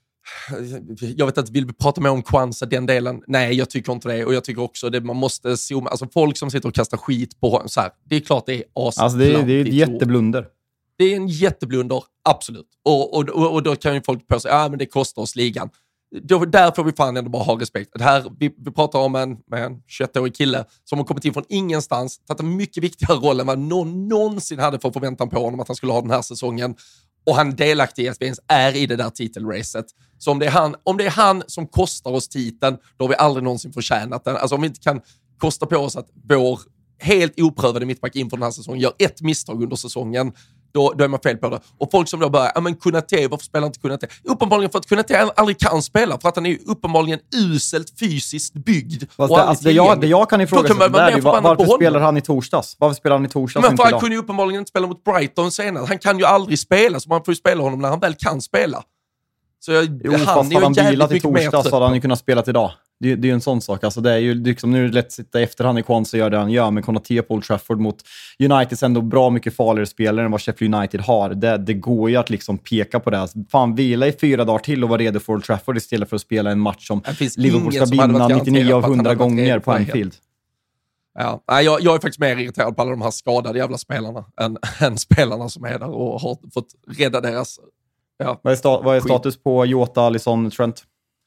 Jag vet inte, vill vi prata mer om Kwanza, den delen? Nej, jag tycker inte det. Och jag tycker också det man måste zooma... Alltså folk som sitter och kastar skit på så här, det är klart det är as. Alltså det är, det är ett jätteblunder. Det är en jätteblunder, absolut. Och, och, och, och då kan ju folk på sig, ja men det kostar oss ligan. Då, där får vi fan ändå bara ha respekt. Det här, vi, vi pratar om en, en tjugoett-årig kille som har kommit in från ingenstans, tagit en mycket viktigare roll än vad någon någonsin hade för förväntan på honom att han skulle ha den här säsongen. Och han delaktig i att vi ens är i det där titelracet. Så om det är han, om det är han som kostar oss titeln, då har vi aldrig någonsin förtjänat den. Alltså om vi inte kan kosta på oss att vår helt oprövade mittback inför den här säsongen gör ett misstag under säsongen, Då, då är man fel på det. Och folk som då börjar, ja men Konaté, varför spelar inte Konaté? Uppenbarligen för att Konaté aldrig kan spela, för att han är uppenbarligen uselt fysiskt byggd. Fast det, alltså det, jag, det jag kan ifrågasätta där är var, varför spelar han i torsdags? Varför spelar han i torsdags? Men för han kunde ju uppenbarligen inte spela mot Brighton senare. Han kan ju aldrig spela, så man får ju spela honom när han väl kan spela. Så jag, jo, han fast hade han bilat i torsdags så hade han ju kunnat spela idag. Det, det är ju en sån sak. Alltså det är ju liksom, nu är det lätt att sitta i efterhand i Kwanza och göra det han gör, men Konaté på Old Trafford mot Uniteds ändå bra mycket farligare spelare än vad Sheffield United har. Det, det går ju att liksom peka på det. Alltså, fan, vila i fyra dagar till och vara redo för Old Trafford istället för att spela en match som Liverpool ska vinna nittionio av hundra gånger på Anfield. Ja, jag, jag är faktiskt mer irriterad på alla de här skadade jävla spelarna än, än spelarna som är där och har fått rädda deras... Ja, vad, är sta- vad är status på Jota, Alisson, Trent?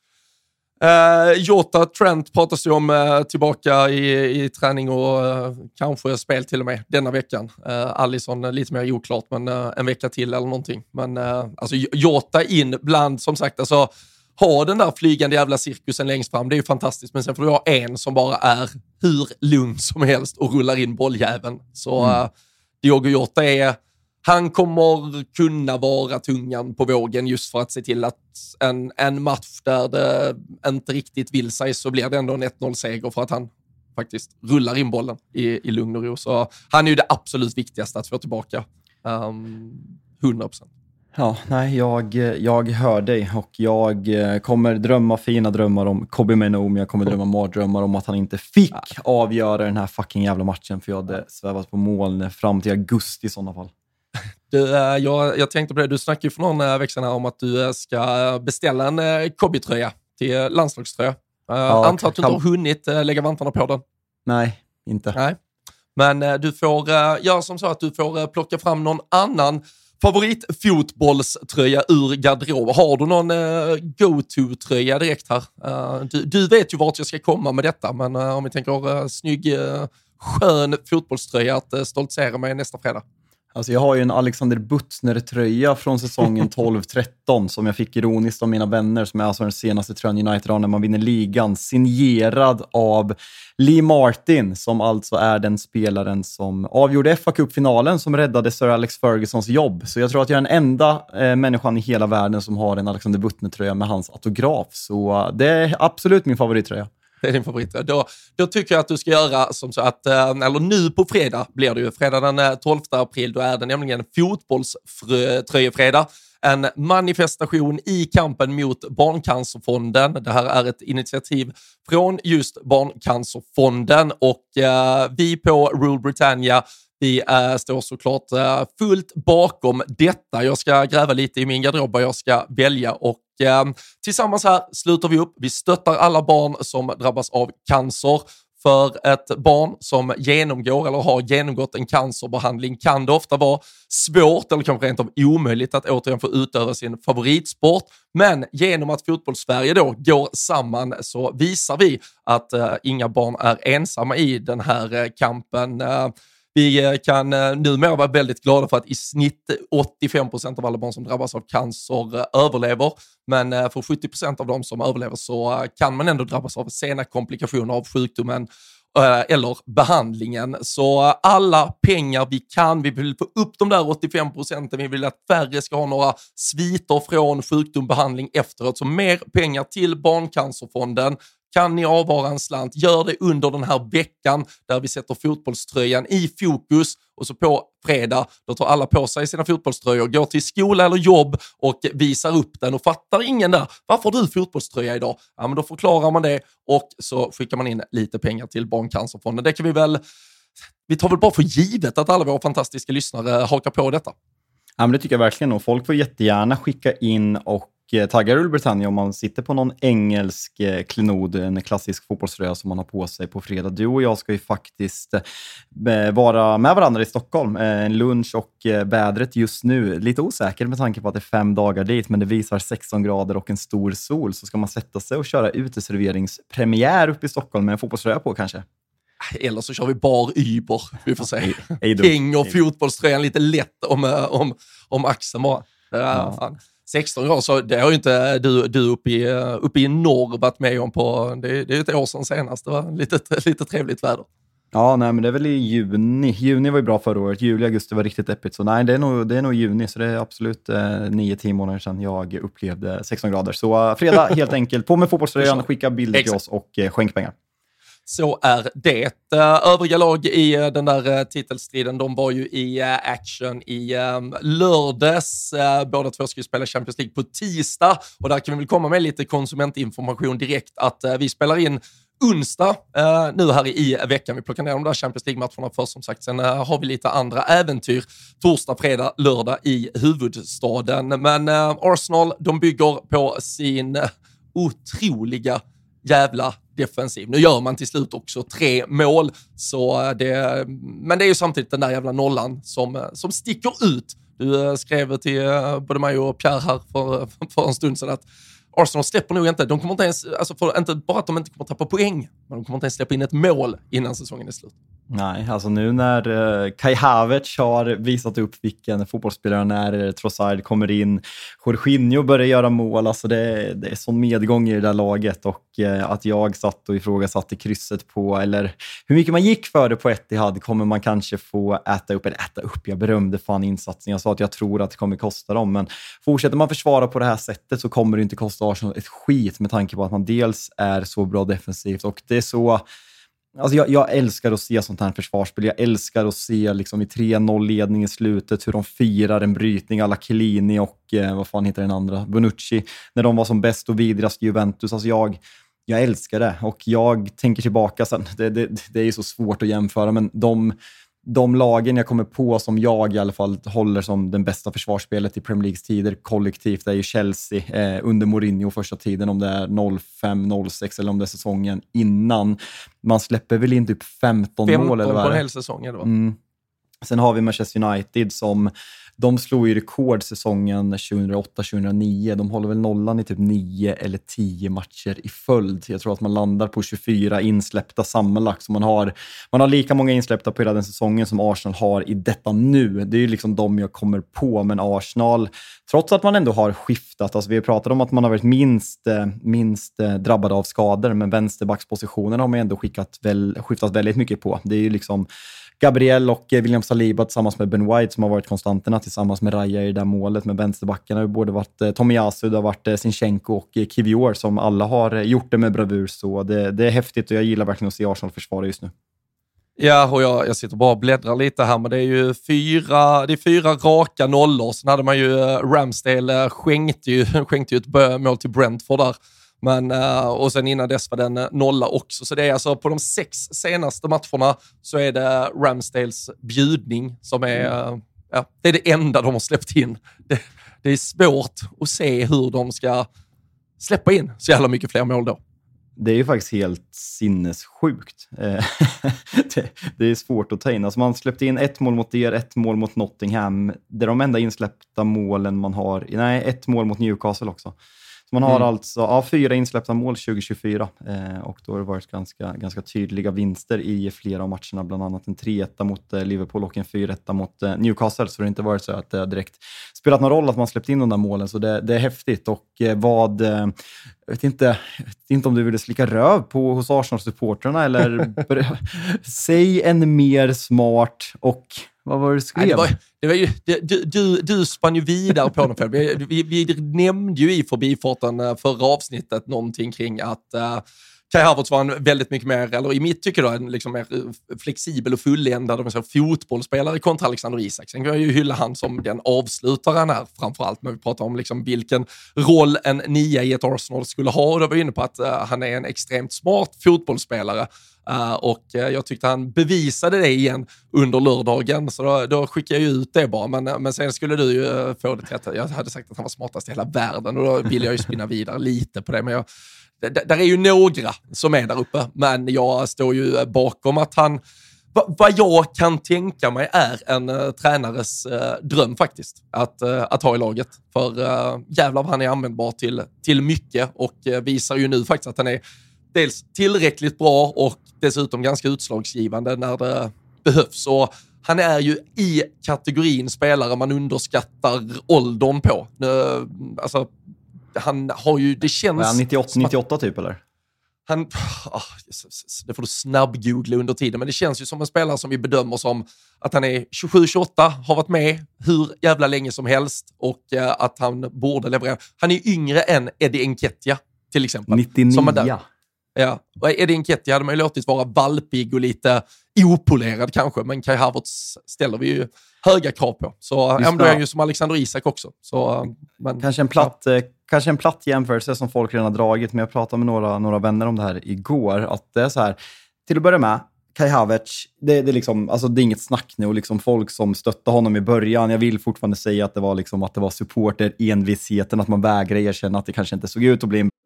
Uh, Jota, Trent pratas ju om uh, tillbaka i, i träning och uh, kanske spel till och med denna veckan. Uh, Alisson uh, lite mer oklart, men uh, en vecka till eller någonting. Men uh, alltså Jota in bland, som sagt, alltså ha den där flygande jävla cirkusen längst fram, det är ju fantastiskt. Men sen får du ha en som bara är hur lugn som helst och rullar in bolljäveln. Så uh, Diogo Jota är... Han kommer kunna vara tungan på vågen just för att se till att en, en match där det inte riktigt vill sig så blir det ändå en ett noll-seger för att han faktiskt rullar in bollen i, i lugn och ro. Så han är ju det absolut viktigaste att få tillbaka. Um, hundra procent. Ja, nej, jag, jag hör dig och jag kommer drömma fina drömmar om Kobbie Mainoo, men jag kommer drömma mardrömmar om att han inte fick avgöra den här fucking jävla matchen, för jag hade svävat på moln fram till augusti i sådana fall. Du, jag, jag tänkte på det, du snackade ju för någon vecka här om att du ska beställa en Kobbie-tröja till landslagströja. Ja, antar att du kan... inte har hunnit lägga vantarna på den. Nej, inte. Nej. Men du får göra som så att du får plocka fram någon annan favoritfotbollströja ur garderob. Har du någon go-to-tröja direkt här? Du, du vet ju vart jag ska komma med detta, men om vi tänker snygg, skön fotbollströja att stoltsera med nästa fredag. Alltså jag har ju en Alexander Buttner-tröja från säsongen tolv tretton som jag fick ironiskt av mina vänner, som är alltså den senaste tröjan United har när man vinner ligan, signerad av Lee Martin, som alltså är den spelaren som avgjorde F A Cup-finalen som räddade Sir Alex Fergusons jobb. Så jag tror att jag är den enda eh, människan i hela världen som har en Alexander Buttner-tröja med hans autograf. Så det är absolut min favorittröja. Det är din favorit. Då, då tycker jag att du ska göra som så att, eller nu på fredag blir det ju, fredag den tolfte april, då är det nämligen fotbollströjefredag. En manifestation i kampen mot Barncancerfonden. Det här är ett initiativ från just Barncancerfonden och eh, vi på Rule Britannia, vi äh, står såklart äh, fullt bakom detta. Jag ska gräva lite i min garderob vad jag ska välja och äh, tillsammans här sluter vi upp. Vi stöttar alla barn som drabbas av cancer För ett barn som genomgår eller har genomgått en cancerbehandling kan det ofta vara svårt eller kanske rent av omöjligt att återigen få utöva sin favoritsport. Men genom att Fotbollssverige då går samman så visar vi att uh, inga barn är ensamma i den här uh, kampen. Uh, Vi kan numera vara väldigt glada för att i snitt åttiofem procent av alla barn som drabbas av cancer överlever. Men för sjuttio procent av de som överlever så kan man ändå drabbas av sena komplikationer av sjukdomen eller behandlingen. Så alla pengar vi kan, vi vill få upp de där åttiofem procenten, vi vill att färre ska ha några sviter från sjukdomsbehandling efteråt. Så mer pengar till Barncancerfonden. Kan ni avvara en slant, gör det under den här veckan där vi sätter fotbollströjan i fokus och så på fredag då tar alla på sig sina fotbollströjor, går till skola eller jobb och visar upp den och fattar ingen där. Varför har du fotbollströja idag? Ja, men då förklarar man det och så skickar man in lite pengar till Barncancerfonden. Det kan vi väl, vi tar väl bara för givet att alla våra fantastiska lyssnare hakar på detta. Ja, men det tycker jag verkligen, och folk får jättegärna skicka in och taggar Ulbritannia om man sitter på någon engelsk klenod, en klassisk fotbollströja som man har på sig på fredag. Du och jag ska ju faktiskt vara med varandra i Stockholm. En lunch och vädret just nu, lite osäker med tanke på att det är fem dagar dit, men det visar sexton grader och en stor sol. Så ska man sätta sig och köra uteserveringspremiär uppe i Stockholm med en fotbollströja på kanske. Eller så kör vi bar Uber, vi får se. Hänger fotbollströjan lite lätt om, om, om axeln bara. Ja, fan. sexton grader, så det har ju inte du, du uppe, i, uppe i norr varit med om på, det, det är ett år sedan senast, det var lite, lite trevligt väder. Ja, nej, men det är väl i juni. Juni var ju bra förra året, juli, augusti var riktigt deppigt, så nej, det är nog, det är nog juni, så det är absolut eh, nio tio månader sedan jag upplevde sexton grader. Så uh, fredag helt enkelt, på med fotbollströjan, skicka bilder till oss och uh, skänk pengar. Så är det. Övriga lag i den där titelstriden, de var ju i action i lördags. Båda två ska ju spela Champions League på tisdag och där kan vi väl komma med lite konsumentinformation direkt att vi spelar in onsdag nu här i veckan. Vi plockar ner de där Champions League-matcherna först som sagt. Sen har vi lite andra äventyr torsdag, fredag, lördag i huvudstaden. Men Arsenal, de bygger på sin otroliga jävla defensiv. Nu gör man till slut också tre mål, så det, men det är ju samtidigt den där jävla nollan som, som sticker ut. Du skrev till både mig och Pierre här för, för en stund sedan att Arsenal släpper nog inte, de kommer inte ens, alltså för, inte bara att de inte kommer tappa poäng, men de kommer inte ens släppa in ett mål innan säsongen är slut. Nej, alltså nu när uh, Kai Havertz har visat upp vilken fotbollsspelare när Trossard kommer in, Jorginho börjar göra mål, alltså det, det är sån medgång i det där laget, och uh, att jag satt och ifrågasatte krysset på, eller hur mycket man gick för det på Etihad kommer man kanske få äta upp, eller äta upp, jag berömde fan insatsen, jag sa att jag tror att det kommer kosta dem, men fortsätter man försvara på det här sättet så kommer det inte kosta Arsenal ett skit med tanke på att man dels är så bra defensivt och det är så. Alltså jag, jag älskar att se sånt här försvarsspel. Jag älskar att se liksom i tre noll-ledning i slutet hur de firar en brytning alla Chiellini och eh, vad fan heter den andra? Bonucci. När de var som bäst och vidrast i Juventus. Alltså jag, jag älskar det. Och jag tänker tillbaka sen. Det, det, det är ju så svårt att jämföra, men de... De lagen jag kommer på som jag i alla fall håller som den bästa försvarsspelet i Premier Leagues tider kollektivt är ju Chelsea eh, under Mourinho första tiden, om det är noll fem noll sex eller om det är säsongen innan. Man släpper väl in typ femton, femton mål eller vad? På en hel säsong eller vad? Mm. Sen har vi Manchester United som de slog ju rekordsäsongen tjugohundraåtta tjugohundranio. De håller väl nollan i typ nio eller tio matcher i följd. Jag tror att man landar på tjugofyra insläppta sammanlagt. Så man har, man har lika många insläppta på hela den säsongen som Arsenal har i detta nu. Det är ju liksom de jag kommer på. Men Arsenal, trots att man ändå har skiftat. Alltså vi har pratat om att man har varit minst, minst drabbad av skador. Men vänsterbackspositionen har man ändå skickat väl, skiftat väldigt mycket på. Det är ju liksom Gabriel och William Saliba tillsammans med Ben White som har varit konstanterna tillsammans med Raya i det där målet. Med vänsterbackarna har både varit Tomiyasu, det har varit Zinchenko och Kivior som alla har gjort det med bravur. Så det, det är häftigt och jag gillar verkligen att se Arsenal försvara just nu. Ja, och jag, jag sitter bara och bläddrar lite här, men det är ju fyra, det är fyra raka nollor. Sen hade man ju Ramsdale skänkte ju, skänkte ju ett mål till Brentford där. Men, och sen innan dess var den nolla också. Så det är alltså på de sex senaste matcherna så är det Ramsdales bjudning som är, mm. ja, det är det enda de har släppt in. Det, det är svårt att se hur de ska släppa in så jävla mycket fler mål då. Det är ju faktiskt helt sinnessjukt. det, det är svårt att ta in. Alltså man släppte in ett mål mot er, ett mål mot Nottingham. Det är de enda insläppta målen man har. Nej, ett mål mot Newcastle också. Så man har mm. alltså ja, fyra insläppta mål tjugo tjugofyra. Eh, och då har det varit ganska, ganska tydliga vinster i flera av matcherna. Bland annat en tre ett mot eh, Liverpool och en fyra ett mot eh, Newcastle. Så det har inte varit så att det direkt spelat någon roll att man släppt in de där målen. Så det, det är häftigt. Och eh, vad... Eh, Jag vet, inte, jag vet inte om du ville slicka röv på hos Arsenal-supporterna eller säg en mer smart och vad var det du skrev? Nej, det var, det var ju, det, du, du, du spann ju vidare på den. Vi, vi, vi nämnde ju i förbifarten förra avsnittet någonting kring att uh, Kai Havertz var en väldigt mycket mer, eller i mitt tycker då, en liksom mer flexibel och fulländad fotbollsspelare kontra Alexander Isak. Sen kan jag ju hylla han som den avslutaren här framförallt, men vi pratar om liksom vilken roll en nia i ett Arsenal skulle ha, och då var vi inne på att uh, han är en extremt smart fotbollsspelare. Uh, och uh, jag tyckte han bevisade det igen under lördagen, så då, då skickade jag ju ut det bara, men, men sen skulle du ju uh, få det till att jag hade sagt att han var smartast i hela världen, och då ville jag ju spinna vidare lite på det, men jag D- där är ju några som är där uppe, men jag står ju bakom att han, v- vad jag kan tänka mig är en uh, tränares uh, dröm faktiskt, att, uh, att ha i laget. För uh, jävlar vad han är användbar till, till mycket, och uh, visar ju nu faktiskt att han är dels tillräckligt bra och dessutom ganska utslagsgivande när det behövs. Och han är ju i kategorin spelare man underskattar åldern på. Uh, alltså han har ju, det känns... Är han nittioåtta, nittioåtta typ eller? Han, oh, det får du snabbgoogla under tiden, men det känns ju som en spelare som vi bedömer som att han är tjugosju tjugoåtta, har varit med hur jävla länge som helst, och uh, att han borde leverera. Han är yngre än Eddie Nketiah till exempel. nittionio. Som där, ja, och Eddie Nketiah hade man ju låtit vara valpig och lite opolerad kanske, men Kai Havertz ställer vi ju höga krav på. Så ändå är han ju som Alexander Isak också. Så, men, kanske, en platt, ja. eh, kanske en platt jämförelse som folk redan har dragit, men jag pratade med några, några vänner om det här igår. Att det är så här, till att börja med, Kai Havertz, det, det, är liksom, alltså det är inget snack nu, och liksom folk som stöttade honom i början, jag vill fortfarande säga att det var, liksom, att det var supporter, envisheten, att man vägrar erkänna att det kanske inte såg ut att bli en...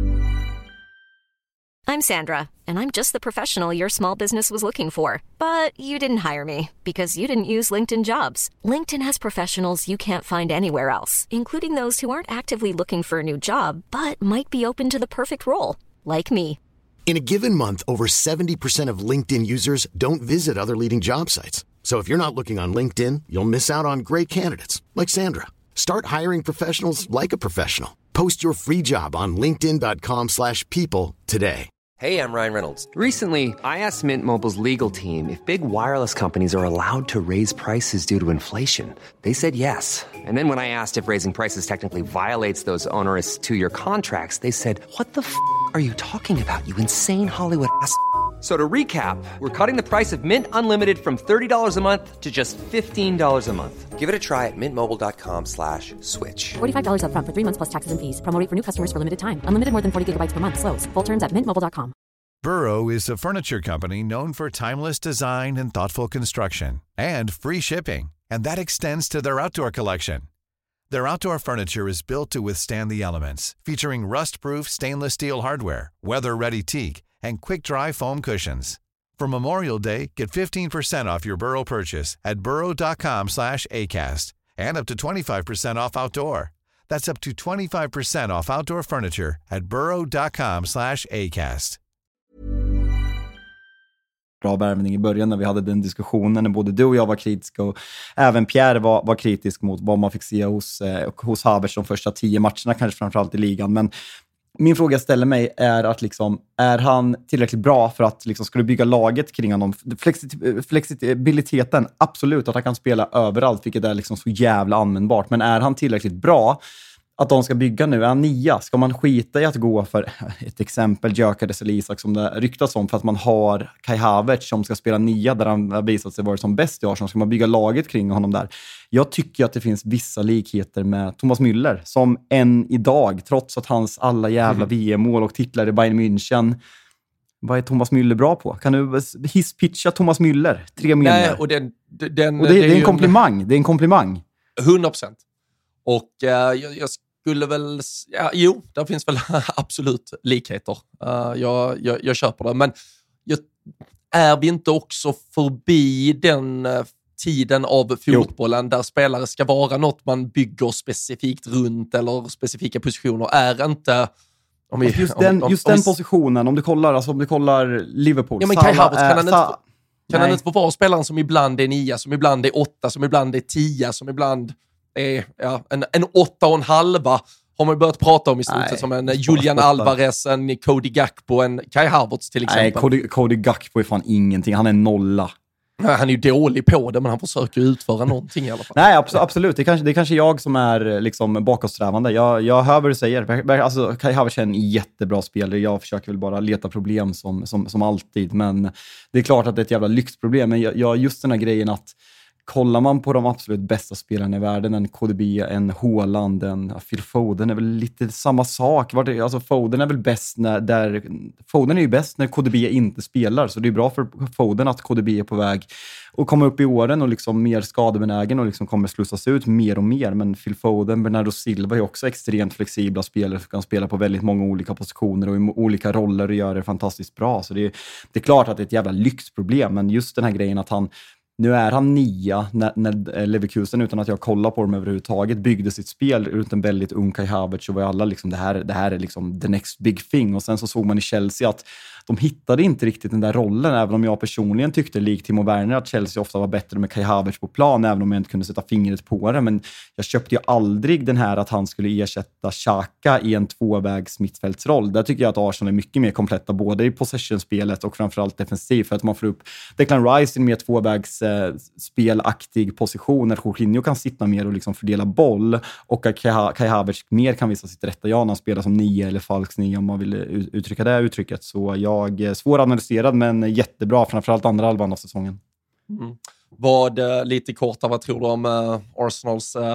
I'm Sandra, and I'm just the professional your small business was looking for. But you didn't hire me because you didn't use LinkedIn Jobs. LinkedIn has professionals you can't find anywhere else, including those who aren't actively looking for a new job, but might be open to the perfect role, like me. In a given month, over seventy percent of LinkedIn users don't visit other leading job sites. So if you're not looking on LinkedIn, you'll miss out on great candidates, like Sandra. Start hiring professionals like a professional. Post your free job on linkedin.com slash people today. Hey, I'm Ryan Reynolds. Recently, I asked Mint Mobile's legal team if big wireless companies are allowed to raise prices due to inflation. They said yes. And then when I asked if raising prices technically violates those onerous two-year contracts, they said, what the f*** are you talking about, you insane Hollywood ass f- So to recap, we're cutting the price of Mint Unlimited from thirty dollars a month to just fifteen dollars a month. Give it a try at mintmobile.com slash switch. forty-five dollars up front for three months plus taxes and fees. Promo rate for new customers for limited time. Unlimited more than forty gigabytes per month. Slows full terms at mint mobile dot com. Burrow is a furniture company known for timeless design and thoughtful construction, and free shipping. And that extends to their outdoor collection. Their outdoor furniture is built to withstand the elements, featuring rust-proof stainless steel hardware, weather-ready teak, and quick-dry foam cushions. For Memorial Day, get fifteen percent off your Burrow purchase at burrow.com slash ACAST and up to twenty-five percent off outdoor. That's up to twenty-five percent off outdoor furniture at burrow.com slash ACAST. Bra värvning i början när vi hade den diskussionen, när både du och jag var kritiska, och även Pierre var, var kritisk mot vad man fick se hos, eh, hos Havertz de första tio matcherna, kanske framförallt i ligan. Men min fråga jag ställer mig är att liksom, är han tillräckligt bra för att liksom, ska du bygga laget kring honom? Flexi- flexibiliteten, absolut, att han kan spela överallt, vilket är liksom så jävla användbart. Men är han tillräckligt bra att de ska bygga nu? Är han nia? Ska man skita i att gå för ett exempel, Gyökeres eller Isak som det ryktas om, för att man har Kai Havertz som ska spela nia där han har visat sig vara som bäst i Arsenal? Ska man bygga laget kring honom där? Jag tycker att det finns vissa likheter med Thomas Müller som än idag, trots att hans alla jävla mm. V M-mål och titlar i Bayern München. Vad är Thomas Müller bra på? Kan du hisspitcha Thomas Müller? Tre meningar. Nej, och, den, den, och det, det, det är en komplimang. En... Det är en komplimang. hundra procent. Och uh, jag, jag skulle väl, ja, jo, där finns väl absolut likheter. Uh, jag, jag, jag köper det, men jag, är vi inte också förbi den uh, tiden av fotbollen jo. där spelare ska vara något man bygger specifikt runt eller specifika positioner? Är inte... Om vi, just den, om, om, just om den vi, positionen, om du kollar, alltså om du kollar Liverpool. Ja, men Kai Havertz, kan, han, Sa- inte, kan han inte få vara spelaren som ibland är nia, som ibland är åtta, som ibland är tia, som ibland är ja, en, en åtta och en halva har man börjat prata om i stort sett som en Julian Alvarez, en Cody Gakpo, en Kai Havertz till exempel. Nej, Cody, Cody Gakpo är fan ingenting. Han är nolla. Nej, han är ju dålig på det, men han försöker utföra någonting i alla fall. Nej, absolut. Det är kanske, det är kanske jag som är liksom bakåtsträvande. Jag, jag hör vad du säger. Alltså, Kai Havertz är en jättebra spelare. Jag försöker väl bara leta problem som, som, som alltid. Men det är klart att det är ett jävla lyxproblem. Men jag, jag, just den här grejen att kollar man på de absolut bästa spelarna i världen, en K D B, en Haaland, en Phil Foden, är väl lite samma sak. Alltså Foden är väl bäst när där, Foden är ju bäst när K D B inte spelar, så det är bra för Foden att K D B är på väg och kommer upp i åren och liksom mer skadebenägen och liksom kommer slussas ut mer och mer. Men Phil Foden, Bernardo Silva är också extremt flexibla spelare som kan spela på väldigt många olika positioner och i olika roller och gör det fantastiskt bra. Så det är, det är klart att det är ett jävla lyxproblem, men just den här grejen att han nu är han nia när, när Leverkusen, utan att jag kollar på dem överhuvudtaget, byggde sitt spel runt en väldigt ung Kai Havertz och var alla liksom, det här, det här är liksom the next big thing. Och sen så såg man i Chelsea att de hittade inte riktigt den där rollen, även om jag personligen tyckte, likt Timo Werner, att Chelsea ofta var bättre med Kai Havertz på plan, även om jag inte kunde sätta fingret på det. Men jag köpte ju aldrig den här att han skulle ersätta Xhaka i en tvåvägs mittfältsroll. Där tycker jag att Arsenal är mycket mer kompletta, både i possession-spelet och framförallt defensivt, för att man får upp Declan Rice i en mer tvåvägs eh, spelaktig position, när Jorginho kan sitta mer och liksom fördela boll, och att Kai, Kai Havertz mer kan visa sitt rätta jag när han spelar som nio eller falsk nio, om man vill uttrycka det uttrycket. Så jag svåranalyserad, men jättebra, framförallt andra halvan av säsongen. Mm. Vad, uh, lite korta, vad tror du om uh, Arsenals uh,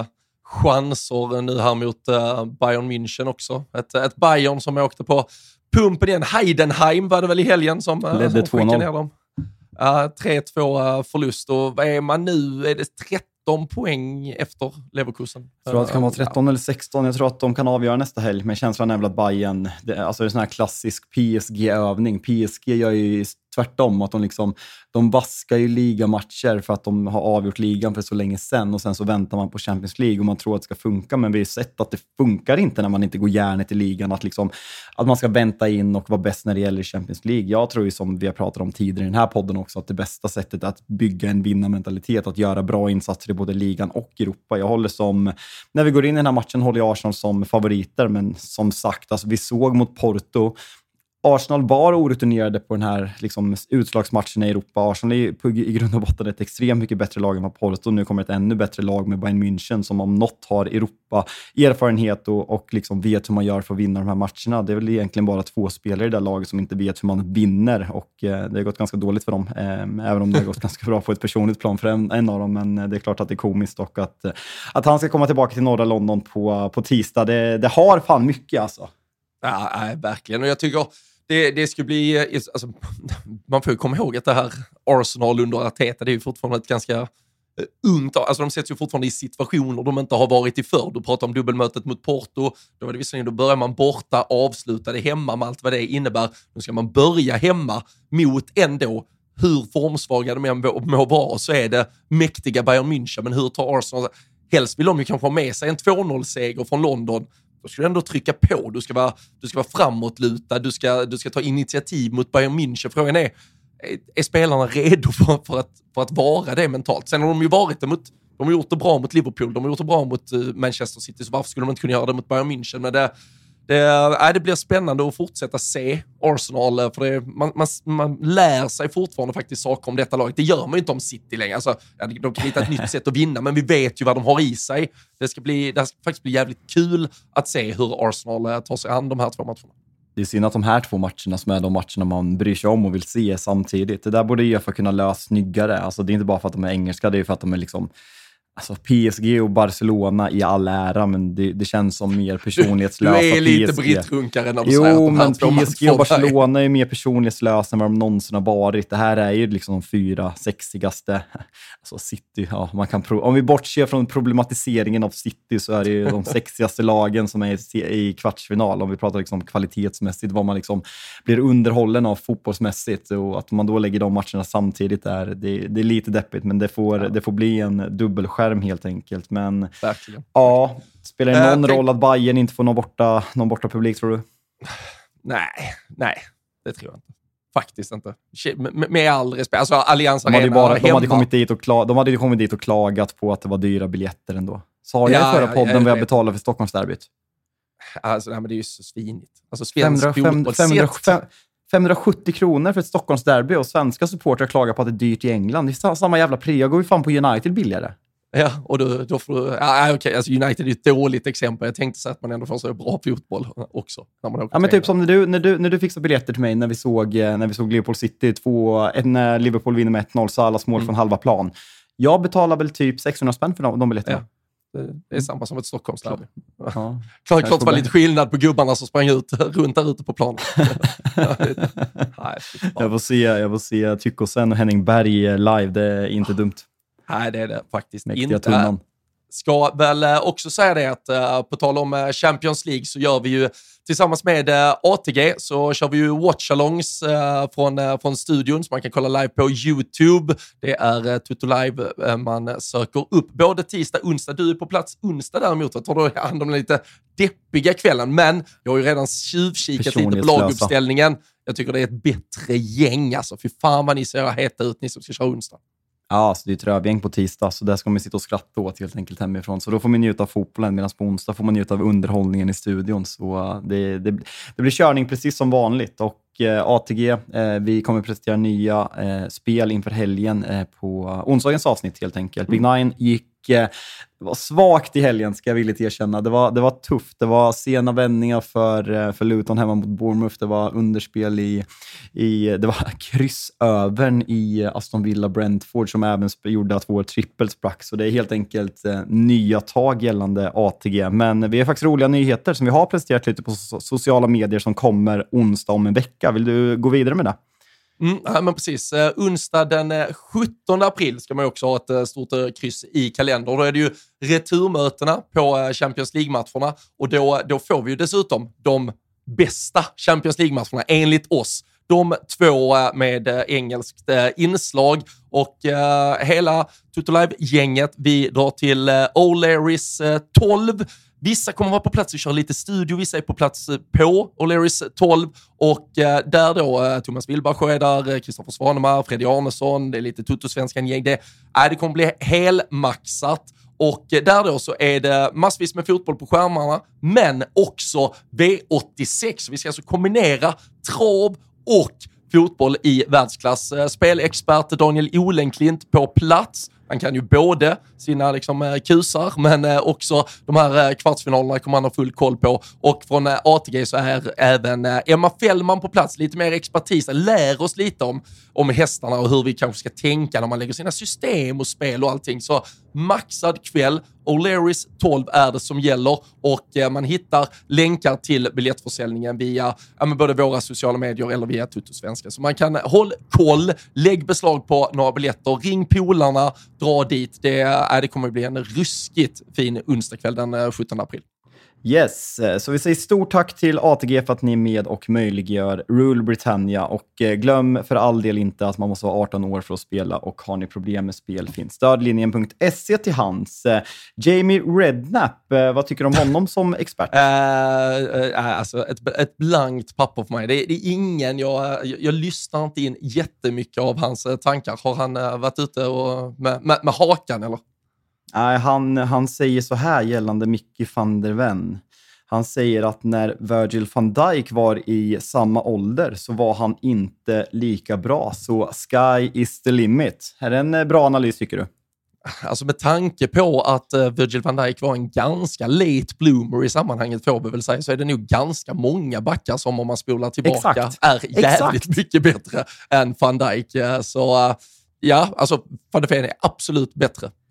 chanser nu här mot uh, Bayern München också? Ett, ett Bayern som åkte på pumpen igen. Heidenheim var det väl i helgen som, uh, ledde som två noll. ner dem. Uh, tre två uh, förlust, och vad är man nu? Är det tretton poäng efter Leverkusen? Jag tror att det kan vara tretton eller sexton. Jag tror att de kan avgöra nästa helg. Men känslan är väl att Bayern, det, alltså det är en sån här klassisk P S G-övning. P S G gör ju tvärtom, att de liksom, de vaskar ju ligamatcher för att de har avgjort ligan för så länge sedan, och sen så väntar man på Champions League och man tror att det ska funka, men vi har sett att det funkar inte när man inte går järnet i ligan, att liksom, att man ska vänta in och vara bäst när det gäller Champions League. Jag tror ju, som vi har pratat om tidigare i den här podden också, att det bästa sättet att bygga en vinnarmentalitet, att göra bra insatser i både ligan och Europa. Jag håller som, när vi går in i den här matchen håller jag Arsenal som favoriter, men som sagt, alltså vi såg mot Porto, Arsenal var orutinerade på den här liksom, utslagsmatchen i Europa. Arsenal är på, i grund och botten ett extremt mycket bättre lag än vad Porto. Nu kommer ett ännu bättre lag med Bayern München, som om något har Europa-erfarenhet och, och liksom vet hur man gör för att vinna de här matcherna. Det är väl egentligen bara två spelare i det laget som inte vet hur man vinner, och eh, det har gått ganska dåligt för dem. Eh, även om det har gått ganska bra på ett personligt plan för en, en av dem, men det är klart att det är komiskt, och att, att han ska komma tillbaka till norra London på, på tisdag, det, det har fan mycket alltså. Ja, nej, verkligen. Och jag tycker det, det skulle bli, alltså, man får ju komma ihåg att det här Arsenal under Arteta, det är ju fortfarande ett ganska ungt, alltså de sätts ju fortfarande i situationer de inte har varit i förr. Du pratar om dubbelmötet mot Porto, då var det visserligen, då börjar man borta, avslutade hemma med allt vad det innebär. Nu ska man börja hemma mot ändå, hur formsvaga de än må vara, så är det mäktiga Bayern München. Men hur tar Arsenal, helst vill de ju kanske ha med sig en två noll-seger från London. Då ska du ändå trycka på, du ska vara, du ska vara framåtlutad, du ska, du ska ta initiativ mot Bayern München. Frågan är, är, är spelarna redo för, för, att, för att vara det mentalt? Sen har de ju varit det mot, de har gjort det bra mot Liverpool, de har gjort det bra mot uh, Manchester City, så varför skulle de inte kunna göra det mot Bayern München? Men det, det, äh, det blir spännande att fortsätta se Arsenal, för det, man, man, man lär sig fortfarande faktiskt saker om detta laget. Det gör man ju inte om City längre. Alltså, ja, de kan hitta ett nytt sätt att vinna, men vi vet ju vad de har i sig. Det ska, bli, det ska faktiskt bli jävligt kul att se hur Arsenal tar sig an de här två matcherna. Det är synd att de här två matcherna som är de matcherna man bryr sig om och vill se samtidigt. Det där borde UEFA kunna lösa snyggare. Alltså det är inte bara för att de är engelska, det är för att de är liksom, Alltså P S G och Barcelona i all ära, men det, det känns som mer personlighetslösa. Du är lite P S G. brittrunkare när du jo, säger att de här men två P S G och matcherna- Barcelona är mer personlighetslösa än vad de någonsin har varit. Det här är ju liksom de fyra sexigaste. Alltså City, ja, man kan pro- om vi bortser från problematiseringen av City så är det ju de sexigaste lagen som är i, i kvartsfinal. Om vi pratar liksom kvalitetsmässigt, vad man liksom blir underhållen av fotbollsmässigt, och att man då lägger de matcherna samtidigt är det, det är lite deppigt, men det får, ja. det får bli en dubbelskärm helt enkelt. Men Verkligen. ja, spelar det någon äh, roll att Bayern inte får någon borta, någon borta publik, tror du? Nej, nej, det tror jag inte. Faktiskt inte. Med, med all respekt. Alltså Allianz de hade, Arena bara, de, hade hemma. kommit dit och kla- de hade ju kommit dit och klagat på att det var dyra biljetter ändå. Sa jag Ja, i förra ja, podden jag vad jag vet. betalade för Stockholmsderbyt? Alltså, nej, men det är ju så svinigt. Alltså, svensk femhundra, femhundra, femhundrasjuttio kronor för ett Stockholmsderby, och svenska supportrar klagar på att det är dyrt i England. Det är samma jävla pris. Jag går ju fan på United billigare. Ja, och då, då får du... Ja, okej, alltså United är ett dåligt exempel. Jag tänkte så att man ändå får så bra fotboll också. När man ja, men typ som när du, när du, när du fixade biljetter till mig när vi såg, när vi såg Liverpool City, två, när Liverpool vinner med ett noll, så allas mål mm. från halva plan. Jag betalar väl typ sexhundra spänn för de, de biljetterna. Ja. Det, det är samma som ett Stockholmsderby. Ja. Klart, klart det var lite skillnad på gubbarna som sprang ut runt där ute på planen. Nej, jag får se, jag får se Tyckosen och Henning Berg live, det är inte dumt. Nej, det är det faktiskt Mäktiga inte. tunnan. Ska väl också säga det att uh, på tal om Champions League så gör vi ju tillsammans med uh, A T G så kör vi ju watchalongs uh, från, uh, från studion som man kan kolla live på YouTube. Det är uh, Tutto Live uh, man söker upp både tisdag och onsdag. Du är på plats onsdag däremot. Jag tar då hand om den lite deppiga kvällen, men jag har ju redan tjuvkikat lite på laguppställningen. Jag tycker det är ett bättre gäng. Alltså, fy fan vad ni ser heta ut, ni som ska köra onsdag. Ja, så det är ett rövgäng på tisdag, så där ska man sitta och skratta åt helt enkelt hemifrån. Så då får man njuta av fotbollen, medan på onsdag får man njuta av underhållningen i studion. Så det, det, det blir körning precis som vanligt. Och eh, A T G, eh, vi kommer presentera nya eh, spel inför helgen eh, på onsdagens avsnitt helt enkelt. Big Nine gick eh, det var svagt i helgen, ska jag villigt erkänna. Det var, det var tufft. Det var sena vändningar för, för Luton hemma mot Bournemouth. Det var underspel i, i det var kryssövern i Aston Villa Brentford som även gjorde att vår trippel sprack. Så det är helt enkelt eh, nya tag gällande A T G. Men vi har faktiskt roliga nyheter som vi har presenterat lite på so- sociala medier som kommer onsdag om en vecka. Vill du gå vidare med det? Mm, ja, men precis. Uh, onsdag den uh, sjuttonde april ska man ju också ha ett uh, stort uh, kryss i kalendern. Då är det ju returmötena på uh, Champions League-matcherna, och då, då får vi ju dessutom de bästa Champions League-matcherna enligt oss. De två uh, med uh, engelskt uh, inslag, och uh, hela Tutto Live-gänget, vi drar till uh, O'Learys uh, tolv. Vissa kommer vara på plats och köra lite studio, vissa är på plats på O'Learys tolv, och eh, där då eh, Thomas Wilbacher är där, Kristoffer Svanemar, Freddy Arnesson, det är lite Tuttosvenskan-gäng. Det, äh, det kommer bli helmaxat, och eh, där då så är det massvis med fotboll på skärmarna, men också V åttiosex. Vi ska alltså kombinera trav och fotboll i världsklass. Spelexpert Daniel Olenklint på plats. Han kan ju både sina liksom, kusar, men också de här kvartsfinalerna kommer han ha full koll på. Och från A T G så är även Emma Fällman på plats. Lite mer expertis. Lär oss lite om, om hästarna och hur vi kanske ska tänka när man lägger sina system och spel och allting. Så maxad kväll. O'Learys tolv är det som gäller, och eh, man hittar länkar till biljettförsäljningen via ja, både våra sociala medier eller via Tuttosvenska. Så man kan hålla koll, lägg beslag på några biljetter, ring polarna, dra dit. Det, äh, det kommer att bli en ruskigt fin onsdagkväll den sjuttonde april. Yes, så vi säger stort tack till A T G för att ni är med och möjliggör Rule Britannia, och glöm för all del inte att man måste vara arton år för att spela, och har ni problem med spel finns stödlinjen punkt se till hands. Jamie Redknapp, vad tycker du om honom som expert? Uh, uh, alltså ett, ett blankt papper för mig. Det, det är ingen, jag, jag, jag lyssnar inte in jättemycket av hans tankar. Har han uh, varit ute och, med, med, med hakan eller? Nej, han, han säger så här gällande Mickey van der Ven. Han säger att när Virgil van Dijk var i samma ålder så var han inte lika bra. Så sky is the limit. Är det en bra analys tycker du? Alltså med tanke på att uh, Virgil van Dijk var en ganska late bloomer i sammanhanget, får vi väl säga, så är det nog ganska många backar som, om man spolar tillbaka, Exakt. är jävligt Exakt. mycket bättre än van Dijk. Så uh, ja, alltså van der Ven är absolut bättre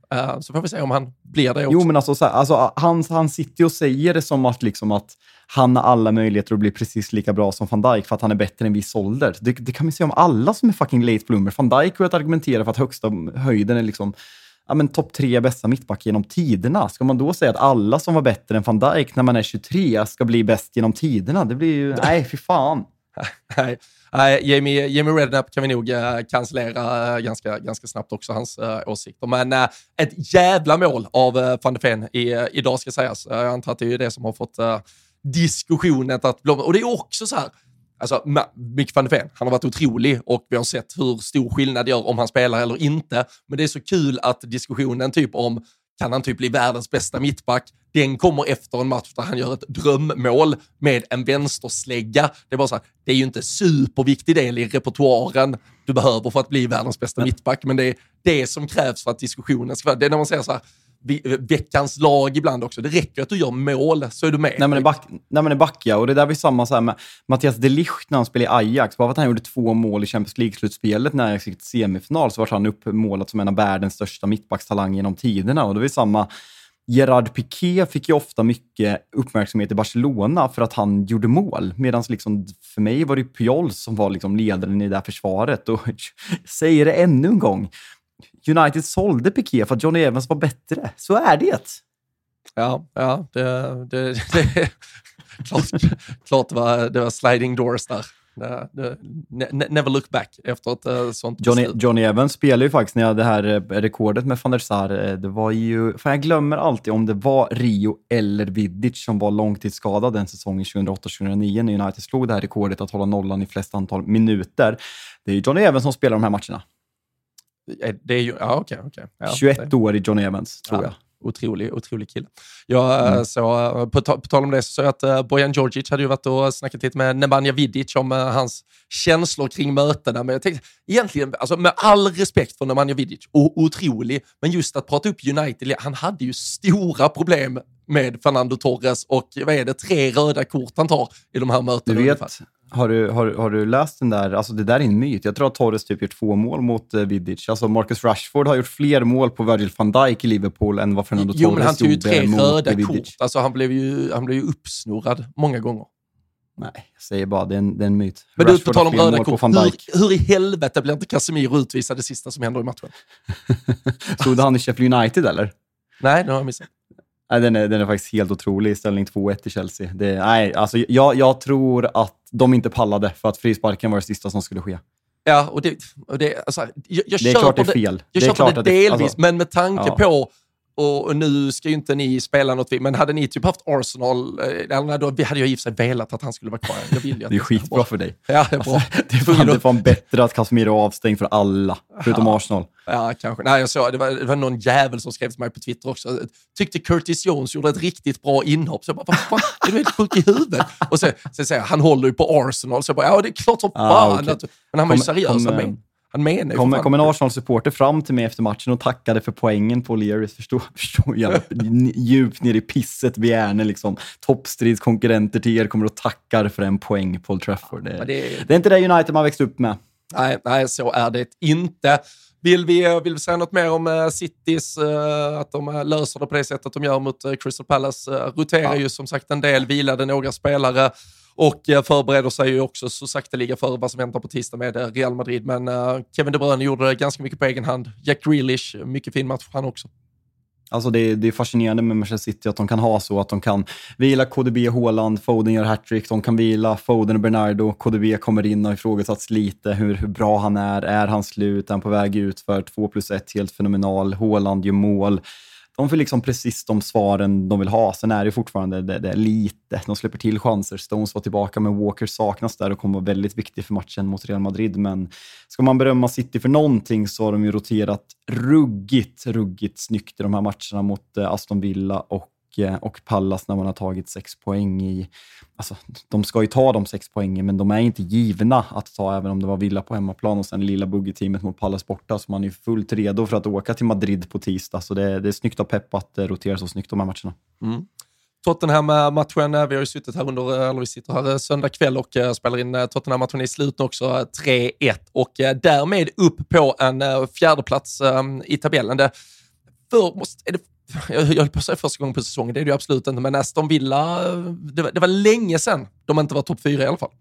Uh, så får vi se om han blir det också. Jo, men alltså, så här, alltså han, han sitter och säger det som att, liksom, att han har alla möjligheter att bli precis lika bra som Van Dijk för att han är bättre än viss ålder. Det, det kan vi säga om alla som är fucking late bloomer. Van Dijk har att argumentera för att högsta höjden är liksom ja, men topp tre bästa mittback genom tiderna. Ska man då säga att alla som var bättre än Van Dijk när man är tjugotre ska bli bäst genom tiderna? Det blir ju, nej, fy fan. Nej, nej Jamie, Jamie Redknapp kan vi nog uh, cancellera uh, ganska, ganska snabbt också, hans uh, åsikter. Men uh, ett jävla mål av uh, Van de Ven i, uh, idag ska sägas. Uh, jag antar att det är det som har fått uh, diskussionen att blomma. Och det är också så här, alltså Mick van de Ven, han har varit otrolig och vi har sett hur stor skillnad det gör om han spelar eller inte. Men det är så kul att diskussionen typ om kan han typ bli världens bästa mittback, den kommer efter en match där han gör ett drömmål med en vänsterslägga. Det är bara så här, det är ju inte superviktig del i repertoaren du behöver för att bli världens bästa men. mittback, men det är det som krävs för att diskussionen ska vara. Det är när man säger så här, veckans lag ibland också. Det räcker att du gör mål så är du med. Nej men det back, nej, men det backar. Och det där var samma så här med Mattias de Ligt när han spelade i Ajax. Bara för att han gjorde två mål i Champions League-slutspelet när Ajax gick till semifinal så var han uppmålad som en av världens största mittbackstalanger genom tiderna. Och det var samma. Gerard Piqué fick ju ofta mycket uppmärksamhet i Barcelona för att han gjorde mål. Medan liksom, för mig var det Puyol som var liksom ledaren i det här försvaret. Och jag säger det ännu en gång. United sålde Piqué för att Johnny Evans var bättre. Så är det. Ja, ja det, det, det klart, klart det var, det var sliding doors där. Det, det, ne, never look back efter ett uh, sånt Johnny, Johnny Evans spelade ju faktiskt när jag hade det här rekordet med Van der Sar. Det var ju, för jag glömmer alltid om det var Rio eller Vidic som var långtidsskadad den säsongen tjugohundraåtta tjugohundraniio när United slog det här rekordet att hålla nollan i flest antal minuter. Det är ju Johnny Evans som spelar de här matcherna. Det är ju, ja okej. Okay, okay. Ja, tjugoett det. år i Johnny Evans, tror ja, jag. Otrolig, otrolig kille. Jag mm. så, på, på tal om det så såg jag att uh, Bojan Djordjic hade ju varit och snackat lite med Nemanja Vidic om uh, hans känslor kring mötena. Men jag tänkte, egentligen, alltså, med all respekt för Nemanja Vidic, och otrolig, men just att prata upp United, han hade ju stora problem med Fernando Torres och vad är det, tre röda kort han tar i de här mötena. Du vet, har du, har, har du läst den där, alltså det där är en myt. Jag tror att Torres typ gjort två mål mot uh, Vidic. Alltså Marcus Rashford har gjort fler mål på Virgil van Dijk i Liverpool än vad Fernando jo, Torres gjorde mot Vidic. Jo, men han tog ju tre röda kort. Alltså han blev ju, han blev ju uppsnurrad många gånger. Nej, jag säger bara, det är en, det är en myt. Men Rashford du, på tal om röda kort, hur, hur i helvete blir inte Casemiro utvisad det sista som händer i matchen? Stod han i Sheffield United eller? Nej, det har jag missat. Nej, den är, den är faktiskt helt otrolig. Ställning två ett i Chelsea. Det, nej, alltså, jag, jag tror att de inte pallade för att frisparken var det sista som skulle ske. Ja, och det, och det, alltså, jag, jag det är klart det är fel. Jag det är köper klart det delvis, alltså, men med tanke ja. på och, och nu ska ju inte ni spela något, men hade ni typ haft Arsenal, eller då hade jag i och för sig velat att han skulle vara kvar. Jag vill ju att det är skitbra för dig. Ja, det är bra. Alltså, det är fan, det är fan bättre att Casemiro är avstängd för alla, förutom ja. Arsenal. Ja, kanske. Nej, jag såg, det var, det var någon jävel som skrev till mig på Twitter också. Tyckte Curtis Jones gjorde ett riktigt bra inhopp. Så jag bara, vad fan, är du helt sjuk i huvudet? Och så, så säger jag, han håller ju på Arsenal. Så jag bara, ja det är klart som ah, fan. okay. Men han var ju kom, seriös. kom, han, men, han menar kom, kom en Arsenal-supporter fram till mig efter matchen och tackade för poängen på Learis. Förstår, förstår jag. Djupt ner i pisset vi är när liksom toppstridskonkurrenter till er kommer och tackar för en poäng på Old Trafford. Det, ja, det, det är inte det United man växt upp med. Nej, nej, så är det inte. Vill vi, vill vi säga något mer om uh, Citys, uh, att de uh, löser det på det sättet de gör mot uh, Crystal Palace? Uh, roterar ja. ju som sagt en del, vilade några spelare och uh, förbereder sig ju också så sakta ligga för vad som väntar på tisdag med uh, Real Madrid. Men uh, Kevin De Bruyne gjorde ganska mycket på egen hand. Jack Grealish, mycket fin match han också. Alltså det är, det är fascinerande med Manchester City att de kan ha så att de kan vila K D B, Haaland, Foden gör hattrick, de kan vila Foden och Bernardo, K D B kommer in och ifrågasatts lite hur, hur bra han är, är han slut, är han på väg ut för två plus ett, helt fenomenal, Haaland gör mål. De får liksom precis de svaren de vill ha. Sen är det fortfarande det, det är lite. De släpper till chanser. Stones var tillbaka, men Walker saknas där och kommer vara väldigt viktig för matchen mot Real Madrid. Men ska man berömma City för någonting så har de ju roterat ruggigt, ruggigt snyggt i de här matcherna mot Aston Villa och, och Pallas när man har tagit sex poäng i... Alltså, de ska ju ta de sex poängen, men de är inte givna att ta, även om det var Villa på hemmaplan och sen lilla buggeteamet mot Pallas borta, så man är fullt redo för att åka till Madrid på tisdag. Så det, det är snyggt av Pep att rotera så snyggt de här matcherna. Mm. Tottenham-matchen, vi har ju suttit här under, eller vi sitter här söndag kväll och spelar in Tottenham-matchen i slut också, tre ett, och därmed upp på en fjärde plats i tabellen. Det för, måste, är det, jag höll på att säga första gången på säsongen, det är det ju absolut inte, men Aston Villa, det var, det var länge sedan de inte var topp fyra i alla fall.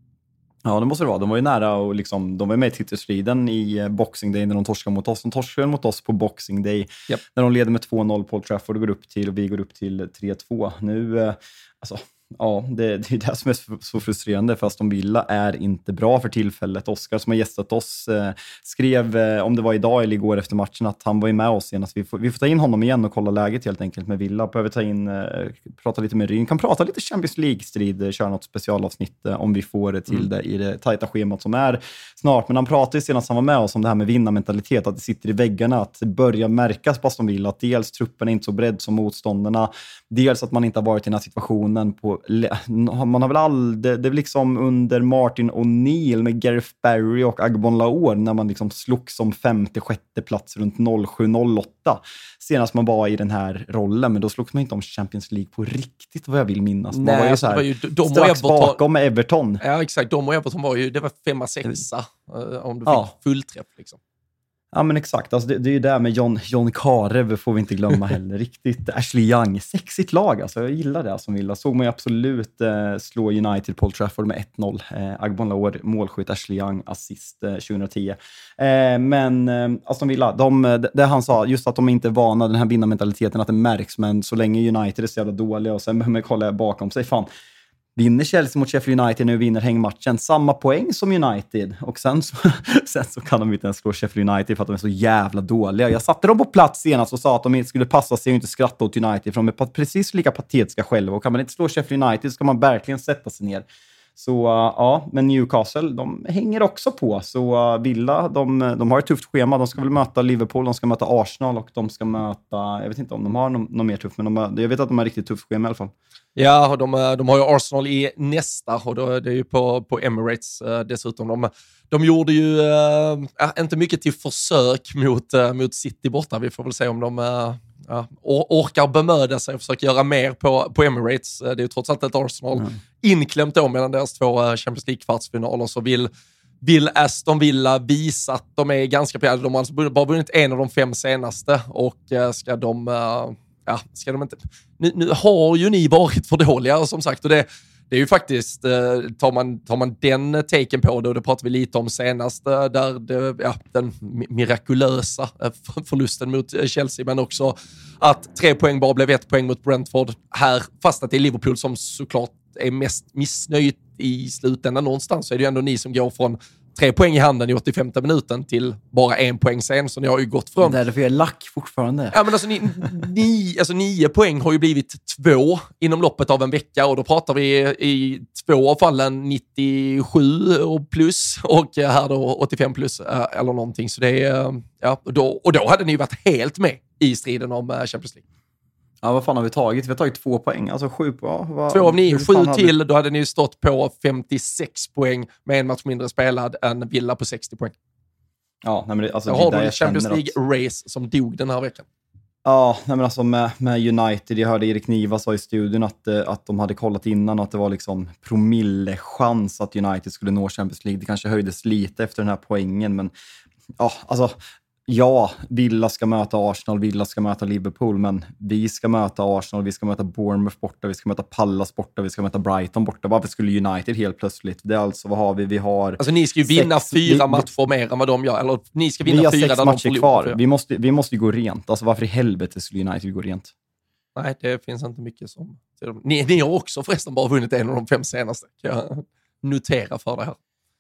Ja, det måste det vara. De var ju nära och liksom, de var med i titelstriden i Boxing Day när de torskade mot oss. De torskade mot oss på Boxing Day yep. när de leder med två noll på Old Trafford och går upp till, och vi går upp till tre två. Nu, eh, alltså, ja, det, det är det som är så, så frustrerande, för Aston Villa är inte bra för tillfället. Oskar som har gästat oss eh, skrev, eh, om det var idag eller igår efter matchen, att han var ju med oss senast. Vi får, vi får ta in honom igen och kolla läget helt enkelt med Villa. Behöver ta in, eh, prata lite med Ryn. Kan prata lite Champions League-strid, köra något specialavsnitt eh, om vi får det till mm. det i det tajta schemat som är snart. Men han pratade senast han var med oss om det här med vinnarmentalitet, att det sitter i väggarna, att det börjar märkas på Aston Villa, att dels truppen är inte så bredd som motståndarna, dels att man inte har varit i den här situationen på man har väl all, det, det är liksom under Martin O'Neill med Gareth Barry och Agbon Laor när man liksom slogs som femte, sjätte plats runt noll sju noll åtta senast man var i den här rollen, men då slogs man inte om Champions League på riktigt, vad jag vill minnas. Man Nej, var ju så här, var ju, de strax Everton, bakom med Everton. Ja, exakt. De och Everton var ju, det var femma, sexa om du fick ja. fullträff liksom. Ja, men exakt. Alltså, det, det är ju där med John, John Karev får vi inte glömma heller. Riktigt. Ashley Young, sexigt lag. Alltså, jag gillar det som Villa. Såg man ju absolut eh, slå United på Old Trafford med ett noll. Eh, Agbon Laor, målskytt, Ashley Young, assist eh, tjugohundratio. Eh, men eh, Aston Villa, de, det, det han sa, just att de inte är vana, den här vinnarmentaliteten, att det märks. Men så länge United är så jävla dåliga och sen behöver man kolla bakom sig, fan. Vinner Chelsea mot Sheffield United nu, vinner hängmatchen. Samma poäng som United. Och sen så, sen så kan de inte ens slå Sheffield United för att de är så jävla dåliga. Jag satte dem på plats senast och sa att de inte skulle passa sig och inte skratta åt United. För de är precis lika patetiska själva. Och kan man inte slå Sheffield United ska man verkligen sätta sig ner. Så uh, ja, men Newcastle, de hänger också på. Så uh, Villa, de, de har ett tufft schema. De ska väl möta Liverpool, de ska möta Arsenal och de ska möta, jag vet inte om de har någon, någon mer tuff, men de har, jag vet att de har riktigt tufft schema i alla fall. Ja, och de, de har ju Arsenal i nästa, och då, det är ju på, på Emirates uh, dessutom. De, de gjorde ju uh, inte mycket till försök mot, uh, mot City borta. Vi får väl se om de uh, uh, orkar bemöda sig och försöka göra mer på, på Emirates. Uh, det är ju trots allt ett Arsenal mm. inklämt då mellan deras två uh, Champions League-kvartsfinaler, så vill vill Aston Villa visa att de är ganska på. De har alltså bara vunnit en av de fem senaste, och uh, ska de... Uh, Ja, ska de inte... Nu, nu har ju ni varit för dåliga, som sagt, och det, det är ju faktiskt, eh, tar, man, tar man den taken på det, och det pratade vi lite om senast, eh, där det, ja, den mirakulösa eh, förlusten mot eh, Chelsea, men också att tre poäng bara blev ett poäng mot Brentford här, fast att det är Liverpool som såklart är mest missnöjt i slutändan någonstans, så är det ju ändå ni som går från tre poäng i handen i åttiofemte minuten till bara en poäng sen, så ni har ju gått från... Det är därför jag är lack fortfarande. Ja, men alltså, ni, ni, alltså nio poäng har ju blivit två inom loppet av en vecka, och då pratar vi i två av fallen nittiosju och plus, och här då åttiofem plus eller någonting, så det är, ja, och då, och då hade ni varit helt med i striden om Champions League. Ja, vad fan har vi tagit? Vi har tagit två poäng. Alltså sju på... Vad, två av nio, sju till. Då hade ni stått på femtiosex poäng med en match mindre spelad än Villa på sextio poäng. Ja, nej, men det, alltså, då det har där du Champions League-race som dog den här veckan. Ja, nej, men alltså med, med United, jag hörde Erik Niva sa i studion att, att de hade kollat innan att det var liksom promillechans att United skulle nå Champions League. Det kanske höjdes lite efter den här poängen, men ja, alltså... Ja, Villa ska möta Arsenal, Villa ska möta Liverpool, men vi ska möta Arsenal, vi ska möta Bournemouth borta, vi ska möta Pallas borta, vi ska möta Brighton borta. Varför skulle United helt plötsligt? Det är alltså, vad har vi? Vi har... Alltså ni ska ju vinna sex, fyra vi, matcher mer än vad de gör, eller ni ska vinna vi har fyra sex där matcher de kvar. Vi måste, vi måste ju gå rent. Alltså varför i helvete skulle United gå rent? Nej, det finns inte mycket som... Ni, ni har också förresten bara vunnit en av de fem senaste. Kan jag notera för det här.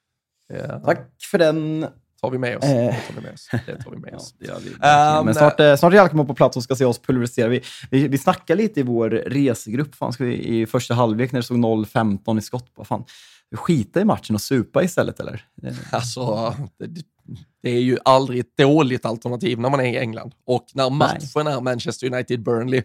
Ja. Tack för den... tar vi med oss. Det tar vi med oss. Det tar vi med oss. Ja, det um, men snart, äh, snart är Jalkemo på plats och ska se oss pulverisera. Vi, vi, vi snackar lite i vår resegrupp. Fan, ska vi, i första halvlek när det stod noll femton i skott. Vad fan, vi skita i matchen och supa istället, eller? Alltså, det, det är ju aldrig ett dåligt alternativ när man är i England. Och när matchen Nej. är Manchester United-Burnley,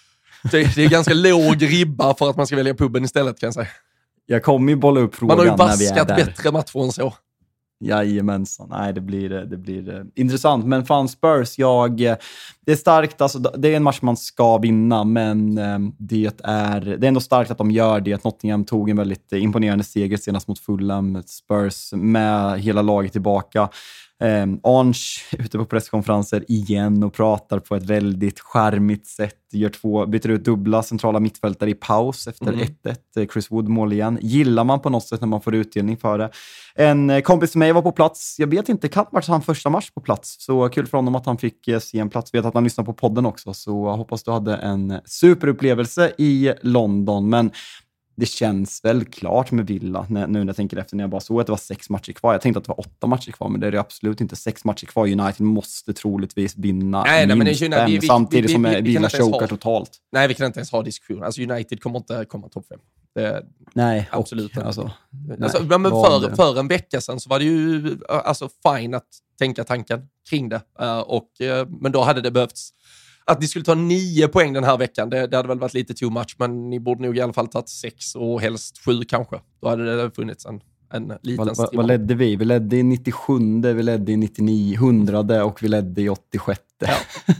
det, det är ganska låg ribba för att man ska välja puben istället, kan jag säga. Jag kommer ju bolla upp frågan när vi är där. Man har ju vaskat bättre matcher än så. Jajamensan. Nej, det blir, det blir intressant. Men fan, Spurs, jag, det är starkt. Alltså, det är en match man ska vinna, men det är, det är ändå starkt att de gör det. Att Nottingham tog en väldigt imponerande seger senast mot Fulham. Spurs med hela laget tillbaka. Eh, Arnge ute på presskonferenser igen och pratar på ett väldigt charmigt sätt. Gör två, byter ut dubbla centrala mittfältare i paus efter mm. ett ett. Chris Wood mål igen. Gillar man på något sätt när man får utdelning för det. En kompis med mig var på plats. Jag vet inte, kan vara hans första match på plats. Så kul för honom att han fick se en plats. Vet att han lyssnar på podden också. Så jag hoppas du hade en superupplevelse i London. Men det känns väl klart med Villa nu när jag tänker efter, när jag bara såg att det var sex matcher kvar. Jag tänkte att det var åtta matcher kvar, men det är det absolut inte. Sex matcher kvar. United måste troligtvis vinna nej, nej, minst men fem, vi, vi, samtidigt vi, som vi, vi, Villa chokar totalt. Nej, vi kan inte ens ha diskussion. Alltså United kommer inte komma topp fem. Det, nej, absolut och, alltså, alltså, nej, men för, för en vecka sedan så var det ju alltså fine att tänka tanken kring det. Uh, och, uh, men då hade det behövts att ni skulle ta nio poäng den här veckan. Det, det hade väl varit lite too much, men ni borde nog i alla fall tagit sex och helst sju kanske. Då hade det funnits en, en liten vad, vad, vad ledde vi? Vi ledde i nittiosju, vi ledde i nittionio, hundra och vi ledde i åttiosju. Ja.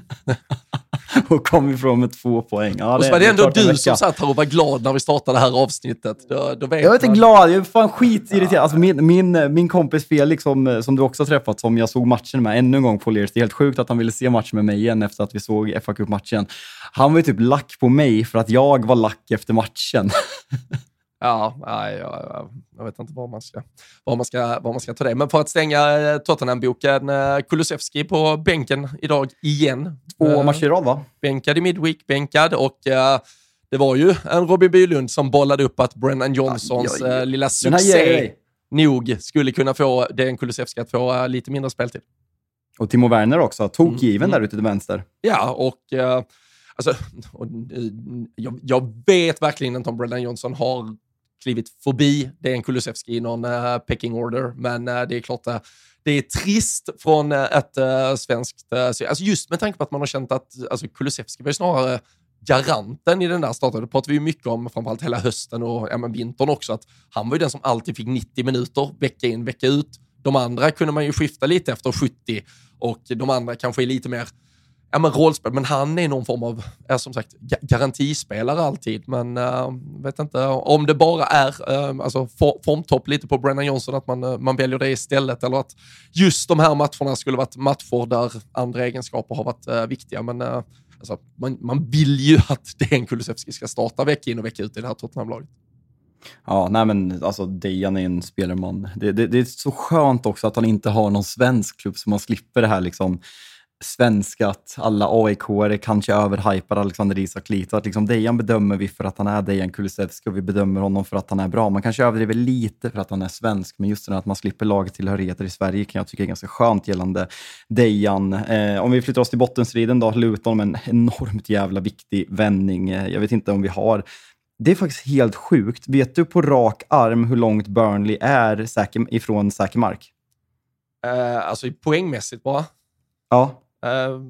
Och kom ifrån med två poäng. Ja, och så var det, det ändå du som satt här och var glad när vi startade det här avsnittet. Då, då vet jag är inte man... glad, jag är fan skitirriterad. Ja. Alltså min, min, min kompis Felix som, som du också har träffat, som jag såg matchen med ännu en gång på Lears. Det är helt sjukt att han ville se matchen med mig igen efter att vi såg F A Cup-matchen. Han var ju typ lack på mig för att jag var lack efter matchen. Ja, nej, jag, jag vet inte var man ska, var man ska, var man ska ta det. Men för att stänga Tottenham-boken, Kulusevski på bänken idag igen. Två matcher i rad, va? Bänkad i midweek, bänkad. Och uh, det var ju en Robin Bylund som bollade upp att Brennan Johnsons aj, aj, aj. Uh, lilla succé nog skulle kunna få den Kulusevski att få uh, lite mindre speltid. Och Timo Werner också, tog given mm. där ute till vänster. Ja, och... Uh, alltså, och, uh, jag, jag vet verkligen inte om Brennan Johnson har klivit förbi det är en Kulusevski i någon uh, pecking order, men uh, det är klart uh, det är trist från uh, ett uh, svenskt uh, alltså just med tanke på att man har känt att alltså, Kulusevski var snarare garanten i den där starten. Det pratar vi ju mycket om framförallt hela hösten och ja, men vintern också, att han var ju den som alltid fick nittio minuter vecka in, vecka ut. De andra kunde man ju skifta lite efter sjuttio och de andra kanske är lite mer ja, men rollspel, men han är någon form av, är som sagt, garantispelare alltid. Men uh, vet inte om det bara är uh, alltså for, formtopp lite på Brennan Johnson, att man, uh, man väljer det istället, eller att just de här matcherna skulle varit matcher där andra egenskaper har varit uh, viktiga. Men uh, alltså, man, man vill ju att Dejan Kulusevski ska starta vecka in och vecka ut i det här Tottenham-laget. Ja, nej men alltså Dejan är en spelarman. Det, det, det är så skönt också att han inte har någon svensk klubb, så man slipper det här liksom svenska, att alla A I K-are kanske överhypar Alexander Isak lite. Att liksom Dejan bedömer vi för att han är Dejan Kulusevski och vi bedömer honom för att han är bra. Man kanske överdriver lite för att han är svensk, men just det att man slipper lagtillhörigheter i Sverige kan jag tycka är ganska skönt gällande Dejan. Eh, om vi flyttar oss till bottenstriden då, Luton med en enormt jävla viktig vändning. Eh, jag vet inte om vi har... Det är faktiskt helt sjukt. Vet du på rak arm hur långt Burnley är säker, ifrån säker mark? Uh, alltså poängmässigt bara? Ja. Uh,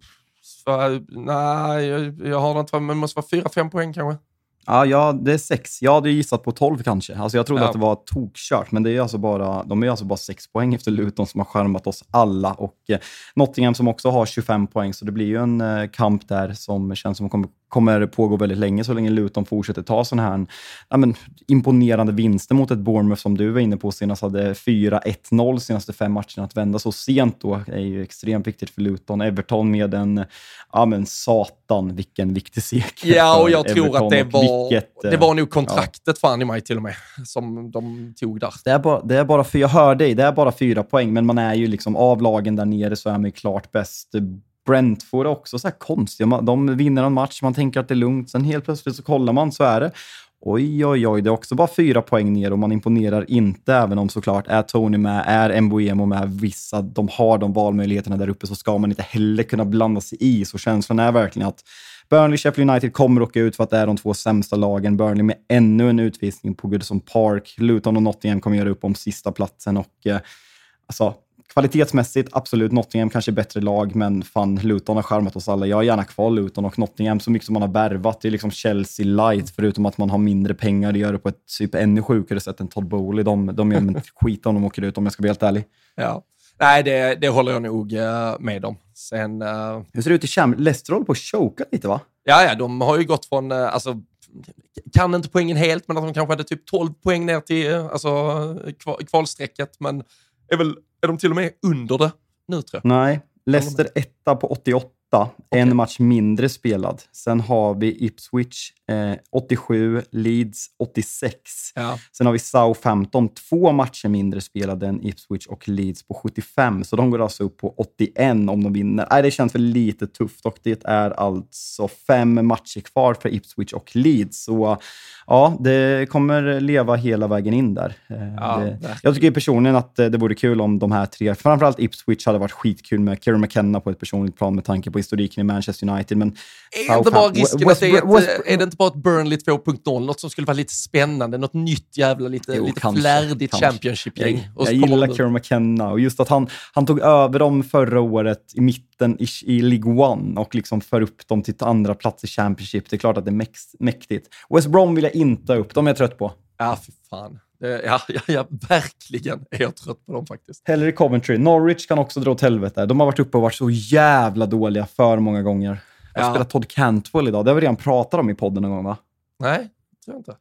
för, nej, jag, jag har inte, men det måste vara fyra, fem poäng kanske. Ja, ja, det är sex. Jag hade gissat på tolv kanske. Alltså jag trodde ja. att det var tokkört, men det är alltså bara, de är alltså bara sex poäng efter Luton som har skärmat oss alla. Och eh, Nottingham som också har tjugofem poäng, så det blir ju en eh, kamp där som känns som kommer, kommer pågå väldigt länge så länge Luton fortsätter ta sån här ja, men, imponerande vinster mot ett Bournemouth som du var inne på senast hade fyra ett noll senaste fem matcherna. Att vända så sent då är ju extremt viktigt för Luton. Everton med en, ja men satan vilken viktig seger. Ja, och jag tror att det var Vilket, det var nog kontraktet ja. fan i mig till och med som de tog där. Det är bara, det är bara för jag hör dig, det är bara fyra poäng, men man är ju liksom av lagen där nere så är man ju klart bäst. Brentford är också så här konstiga. De vinner en match, man tänker att det är lugnt, sen helt plötsligt så kollar man så är det. Oj, oj, oj, det är också bara fyra poäng ner och man imponerar inte, även om såklart är Tony med, är Mbuemo med, vissa, de har de valmöjligheterna där uppe, så ska man inte heller kunna blanda sig i. Så känslan är verkligen att Burnley, Sheffield United kommer åka ut för att det är de två sämsta lagen. Burnley med ännu en utvisning på Goodison Park. Luton och Nottingham kommer göra upp om sista platsen och eh, alltså kvalitetsmässigt, absolut, Nottingham kanske är bättre lag, men fan, Luton har charmat oss alla. Jag är gärna kvar Luton och Nottingham så mycket som man har värvat. Det är liksom Chelsea light, förutom att man har mindre pengar. Det gör det på ett typ ännu sjukare sätt än Todd Bowley. De, de gör en skit om de åker ut, om jag ska bli helt ärlig. Ja. Nej, det, det håller jag nog med om. Sen, uh... Hur ser det ut i Champions? Leicester håller på att choka lite, va? Ja, ja, de har ju gått från, uh, alltså, kan inte poängen helt, men att de kanske hade typ tolv poäng ner till uh, alltså, kvalsträcket, men är väl är de till och med under det nu, tror jag. Nej, Leicester etta på åttioåtta. Okay. En match mindre spelad. Sen har vi Ipswich eh, åttiosju, Leeds åttiosex. Ja. Sen har vi Southampton, två matcher mindre spelade än Ipswich och Leeds på sjuttiofem. Så de går alltså upp på åttioen om de vinner. Nej, det känns väl lite tufft och det är alltså fem matcher kvar för Ipswich och Leeds. Så ja, det kommer leva hela vägen in där. Eh, ja, det, jag tycker personligen att det vore kul om de här tre, framförallt Ipswich hade varit skitkul med Kieran McKenna på ett personligt plan med tanke på historiken i Manchester United. Men är, det inte bara risken West, att det är, West, ett, är det inte bara ett Burnley två punkt noll, något som skulle vara lite spännande, något nytt jävla lite, jo, lite kanske, flärdigt kanske. Championship-gäng. Jag, jag gillar Kieran McKenna och just att han, han tog över dem förra året i mitten i, i League One och liksom för upp dem till andra plats i Championship. Det är klart att det är mäktigt. West Brom vill jag inte upp, de är jag trött på. Ja, för fan. Ja, ja, ja, verkligen är jag trött på dem faktiskt. Hellre Coventry. Norwich kan också dra åt helvete. De har varit uppe och varit så jävla dåliga för många gånger. Jag ja. spelar Todd Cantwell idag. Det har vi redan pratat om i podden någon gång, va? Nej, tror jag inte.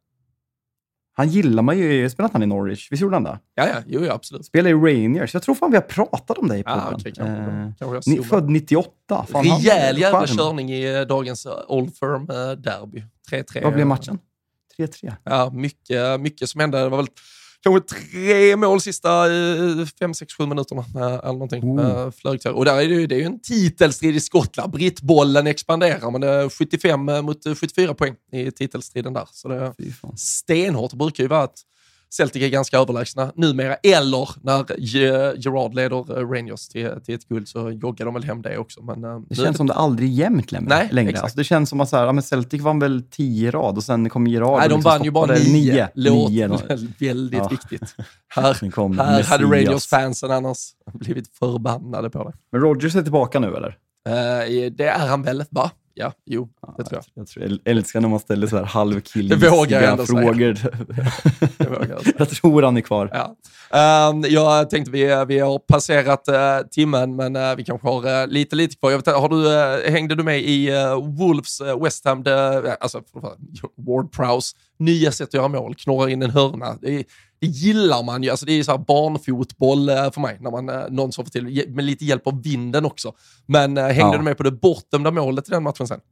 Han gillar man ju. Spelat han i Norwich? Visst gjorde han det? Ja, ja. Jo, ja, absolut. Spelar i Rangers. Jag tror fan vi har pratat om det i podden. Ja, okay, kanske, eh, kanske ni, född nittioåtta. Fan, rejäl jävla körning i dagens Old Firm derby. tre tre. Vad blev matchen? tre tre. Ja, mycket, mycket som hände. Det var väl kanske tre mål sista fem sex sju minuterna eller någonting. Oh. Flög och där är det, ju, det är ju en titelstrid i Skottland. Brittbollen expanderar, men det är sjuttiofem mot sjuttiofyra poäng i titelstriden där. Så det är stenhårt. Det brukar ju vara att Celtic är ganska överlägsna numera, eller när Gerard leder Rangers till, till ett guld så joggar de väl hem det också. Men, det känns det... som det aldrig jämnt längre. Nej, längre. Alltså, det känns som att så här, ja, men Celtic vann väl tio rad och sen kom Gerard. Nej, de liksom vann ju bara nio. nio. Låt nio väldigt ja. viktigt. Här, här hade Rangers-fansen annars blivit förbannade på det. Men Rodgers är tillbaka nu, eller? Uh, det är han väl, va? Ja, jo, det tror jag. Jag, tror, jag älskar när man ställer så här halvkilliga frågor. Det vågar jag, jag tror han är kvar. Ja. Um, jag tänkte vi, vi har passerat uh, timmen, men uh, vi kanske har uh, lite, lite kvar. Jag vet, har du, uh, hängde du med i uh, Wolves uh, West Ham? Det, uh, alltså, Ward-Prowse, nya sätt att göra mål, knorrar in en hörna. Det, det gillar man ju. Alltså, det är så här barnfotboll uh, för mig, när man uh, någon så får till, med lite hjälp av vinden också. Men uh, hängde ja. du med på det bortdömda målet i den matchen sen?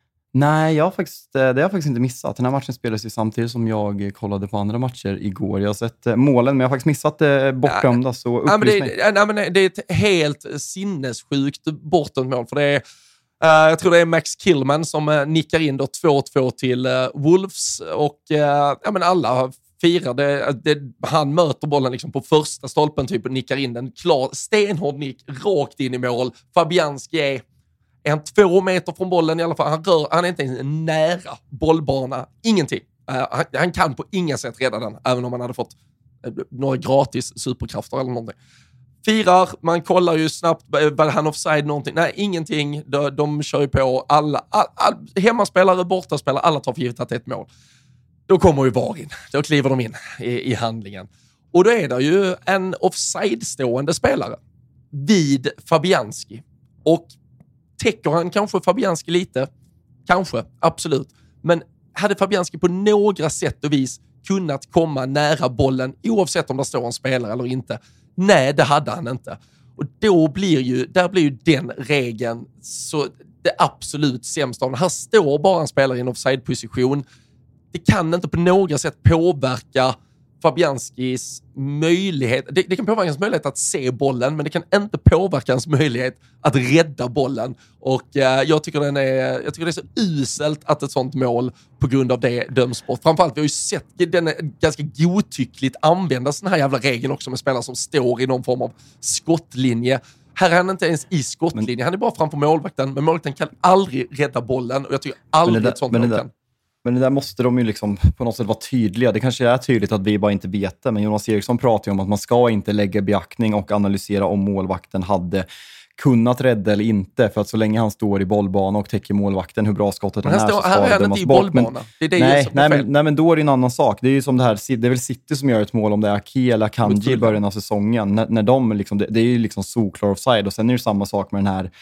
Nej, jag har faktiskt, det har jag faktiskt inte missat. Den här matchen spelades ju samtidigt som jag kollade på andra matcher igår. Jag har sett målen, men jag har faktiskt missat det bortdömda. Ja, så ja, men det, är, ja, men det är ett helt sinnessjukt bortdömt mål. För det är, uh, jag tror det är Max Killman som uh, nickar in då två två till uh, Wolves. Och uh, ja, men alla firar. Det, det, han möter bollen liksom på första stolpen typ och nickar in den. Klar, stenhård nick, rakt in i mål. Fabianski är en två meter från bollen i alla fall. Han, rör, han är inte ens nära bollbana. Ingenting. Uh, han, han kan på inga sätt rädda den. Även om han hade fått uh, några gratis superkrafter eller någonting. Firar. Man kollar ju snabbt. Var han offside någonting? Nej, ingenting. De, de kör ju på alla. All, all, hemmaspelare, bortaspelare. Alla tar för givet att det är ett mål. Då kommer ju V A R in. Då kliver de in i, i handlingen. Och då är det ju en offside-stående spelare vid Fabianski. Och täcker han kanske Fabianski lite? Kanske, absolut. Men hade Fabianski på några sätt och vis kunnat komma nära bollen oavsett om det står en spelare eller inte? Nej, det hade han inte. Och då blir ju, där blir ju den regeln så det absolut sämsta. Här står bara en spelare i en offside-position. Det kan inte på några sätt påverka Fabianskis möjlighet. Det, det kan påverka hans möjlighet att se bollen, men det kan inte påverka hans möjlighet att rädda bollen. Och eh, jag tycker den är, jag tycker det är så uselt att ett sånt mål på grund av det döms bort. Framförallt, vi har ju sett den är ganska godtyckligt användas den här jävla regeln också med spelare som står i någon form av skottlinje. Här är han inte ens i skottlinjen. Men, han är bara framför målvakten, men målvakten kan aldrig rädda bollen. Och jag tycker aldrig ett sånt mål kan. Men det där måste de ju liksom på något sätt vara tydliga. Det kanske är tydligt att vi bara inte vet det. Men Jonas Eriksson pratar ju om att man ska inte lägga beaktning och analysera om målvakten hade kunnat rädda eller inte. För att så länge han står i bollbana och täcker målvakten hur bra skottet men är så ska han är inte i bollbana. Men, det är det nej, nej, men, nej, men då är det en annan sak. Det är ju som det här, det är väl City som gör ett mål om det är Ake eller Kanji i början av säsongen. När, när de liksom, det, det är ju liksom solklar offside. Och sen är det samma sak med den här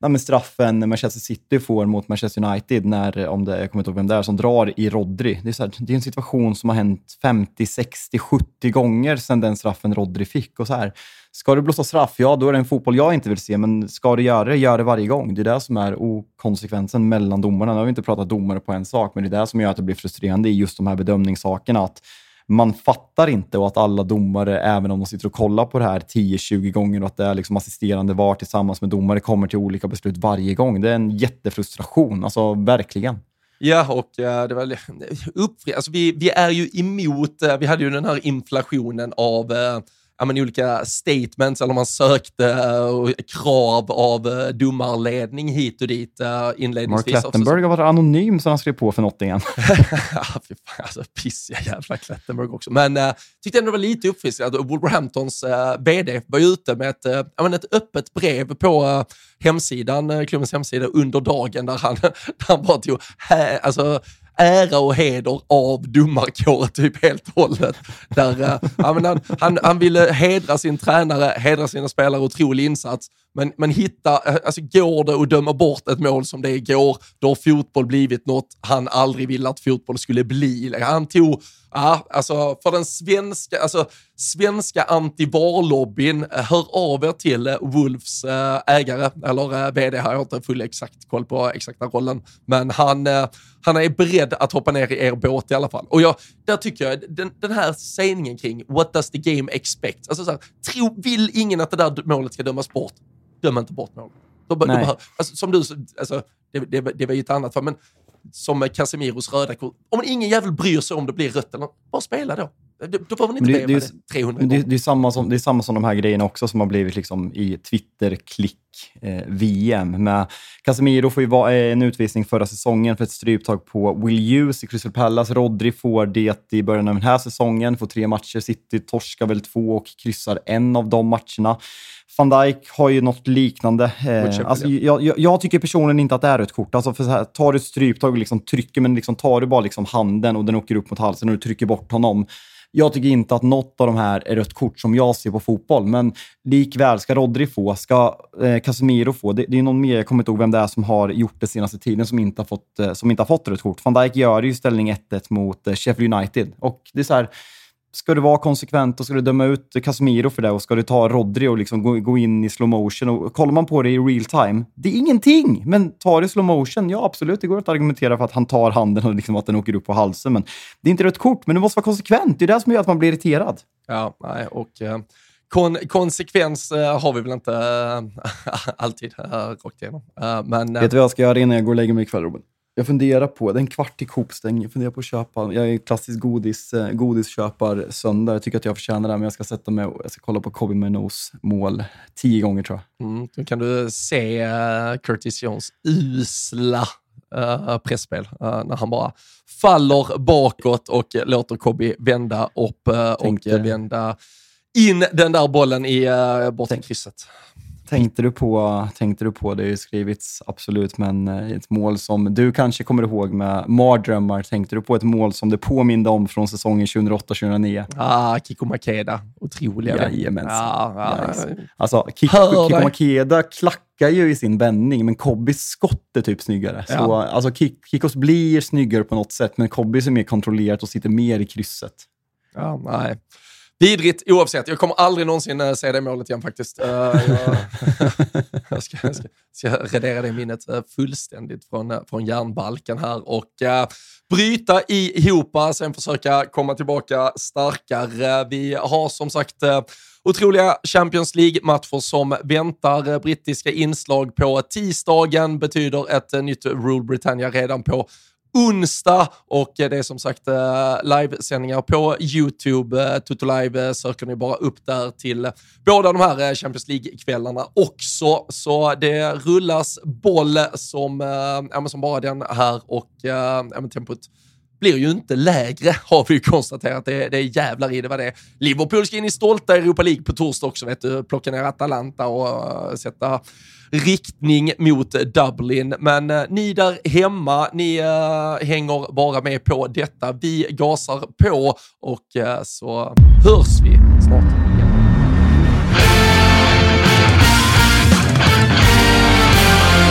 ja, men straffen Manchester City får mot Manchester United när, om det, jag kommer inte ihåg vem det är, som drar i Rodri. Det är, så här, det är en situation som har hänt femtio, sextio, sjuttio gånger sedan den straffen Rodri fick. Och så här, ska du blåsa straff, ja då är det en fotboll jag inte vill se, men ska du göra det, gör det varje gång. Det är det som är okonsekvensen mellan domarna. Nu har vi inte pratat domare på en sak, men det är det som gör att det blir frustrerande i just de här bedömningssakerna, att man fattar inte, och att alla domare, även om de sitter och kollar på det här tio tjugo gånger och att det är liksom assisterande var tillsammans med domare, kommer till olika beslut varje gång. Det är en jättefrustration, alltså verkligen. Ja, och uh, det var uppfri- alltså, vi, vi är ju emot, uh, vi hade ju den här inflationen av uh, ja, men olika statements, eller man sökte uh, krav av uh, domarledning hit och dit uh, inledningsvis. Mark Clattenburg har varit anonym så han skrev på för något igen. Ja, fy fan, alltså pissiga jävla Clattenburg också. Men uh, tyckte ändå det var lite uppfriskande. Wolverhamptons uh, V D var ute med ett, uh, ja, men ett öppet brev på uh, hemsidan, uh, klubbens hemsida under dagen, där han, där han bara tog hä, alltså ära och heder av domarkåret typ helt och hållet. Där, uh, ja, men han, han, han ville hedra sin tränare, hedra sina spelare, otrolig insats. Men, men hitta, uh, alltså går det att döma bort ett mål som det igår, då har fotboll blivit något han aldrig ville att fotboll skulle bli. Han tog, ja, alltså för den svenska, alltså svenska anti-VAR-lobbyn, hör av er till uh, Wolves uh, ägare, eller uh, V D, har jag inte full exakt koll på exakta rollen, men han, uh, han är beredd att hoppa ner i er båt i alla fall. Och jag, där tycker jag, den, den här sägningen kring what does the game expect, alltså så här, tro, vill ingen att det där målet ska dömas bort, döma inte bort mål. Då, då behör, alltså, som du, alltså, det, det, det var ju ett annat fall, men som Casemiros röda kort, om ingen jävel bryr sig om det blir rött, eller bara spela då. Då får man inte det, med det, det trehundra det, gånger. det, är samma som, det är samma som de här grejerna också som har blivit liksom i Twitter-klick-V M. Eh, med Casemiro får ju vara en utvisning förra säsongen för ett stryptag på Will Hughes i Crystal Palace. Rodri får det i början av den här säsongen, får tre matcher. City torskar väl två och kryssar en av de matcherna. Van Dijk har ju något liknande. Eh, alltså, jag, jag, jag tycker personen inte att det är ett kort. Alltså för så här, tar du ett stryptag och liksom trycker, men liksom tar du bara liksom handen och den åker upp mot halsen och du trycker bort honom. Jag tycker inte att något av de här är rött kort som jag ser på fotboll. Men likväl ska Rodri få, ska eh, Casemiro få. Det, det är någon mer, jag kommer inte ihåg vem det är som har gjort det senaste tiden som inte har fått, eh, som inte har fått rött kort. Van Dijk gör ju ställning ett ett mot eh, Sheffield United. Och det är så här, ska du vara konsekvent och ska du döma ut Casemiro för det och ska du ta Rodri och liksom gå, gå in i slow motion och kollar man på det i real time, det är ingenting. Men tar det slow motion, ja absolut, det går att argumentera för att han tar handen och liksom att den åker upp på halsen, men det är inte rött kort, men det måste vara konsekvent. Det är det som gör att man blir irriterad. Ja, nej, och eh, kon- konsekvens eh, har vi väl inte eh, alltid eh, rakt igenom. Eh, men, eh, Vet du vad jag ska göra innan jag går och lägger mig ikväll, Robin? Jag funderar på, det är en kvart i Coop-stäng, jag funderar på att köpa, jag är klassisk godis, eh, godisköpar söndag, jag tycker att jag förtjänar det, men jag ska sätta mig och jag ska kolla på Kobe Manos mål tio gånger tror jag. Mm, då kan du se uh, Curtis Jones usla uh, pressspel uh, när han bara faller bakåt och låter Kobe vända upp uh, och vända in den där bollen i uh, bottenkrysset. Tänkte du på, tänkte du på, det har ju skrivits absolut, men ett mål som du kanske kommer ihåg med mardrömmar, tänkte du på ett mål som det påminde om från säsongen tjugohundraåtta tjugohundranio? Ah, Kiko Makeda, otroliga. Jajamensan. Ja, ja. Yes. Alltså, Kiko, Kiko Makeda klackar ju i sin vändning, men Kobbis skott är typ snyggare. Ja. Så, alltså, Kikos blir snyggare på något sätt, men Kobbis är mer kontrollerat och sitter mer i krysset. Ja, nej. Vidrigt oavsett. Jag kommer aldrig någonsin uh, se det målet igen faktiskt. Uh, jag, jag, ska, jag ska, ska radera det minnet uh, fullständigt från, uh, från järnbalken här och uh, bryta ihop, sen försöka komma tillbaka starkare. Vi har som sagt uh, otroliga Champions League-matcher som väntar. Brittiska inslag på tisdagen betyder ett uh, nytt Rule Britannia redan på onsdag, och det är som sagt uh, livesändningar på YouTube. uh, Toto Live uh, söker ni bara upp där till båda de här uh, Champions League-kvällarna också, så det rullas boll som, uh, ja, som bara den här, och uh, ja, tempot blir ju inte lägre, har vi ju konstaterat. Det, det är jävlar i det vad det är. Liverpool ska in i stolta Europa League på torsdag också, vet du. Plocka ner Atalanta och uh, sätta riktning mot Dublin. Men uh, ni där hemma, ni uh, hänger bara med på detta. Vi gasar på och uh, så hörs vi snart igen.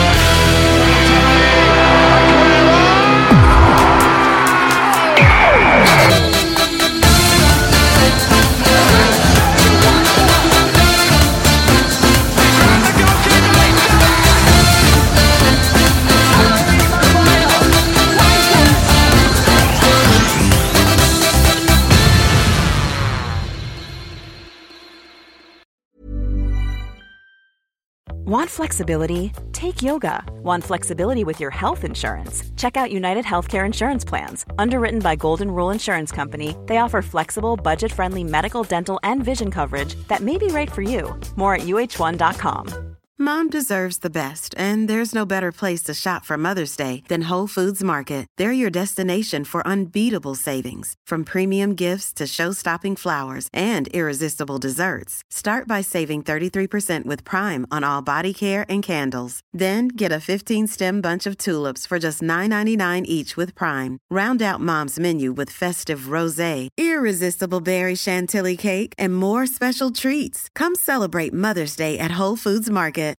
Want flexibility? Take yoga. Want flexibility with your health insurance? Check out United Healthcare Insurance Plans. Underwritten by Golden Rule Insurance Company, they offer flexible, budget-friendly medical, dental, and vision coverage that may be right for you. More at U H one dot com. Mom deserves the best, and there's no better place to shop for Mother's Day than Whole Foods Market. They're your destination for unbeatable savings, from premium gifts to show-stopping flowers and irresistible desserts. Start by saving thirty-three percent with Prime on all body care and candles. Then get a fifteen-stem bunch of tulips for just nine ninety-nine each with Prime. Round out Mom's menu with festive rosé, irresistible berry chantilly cake, and more special treats. Come celebrate Mother's Day at Whole Foods Market.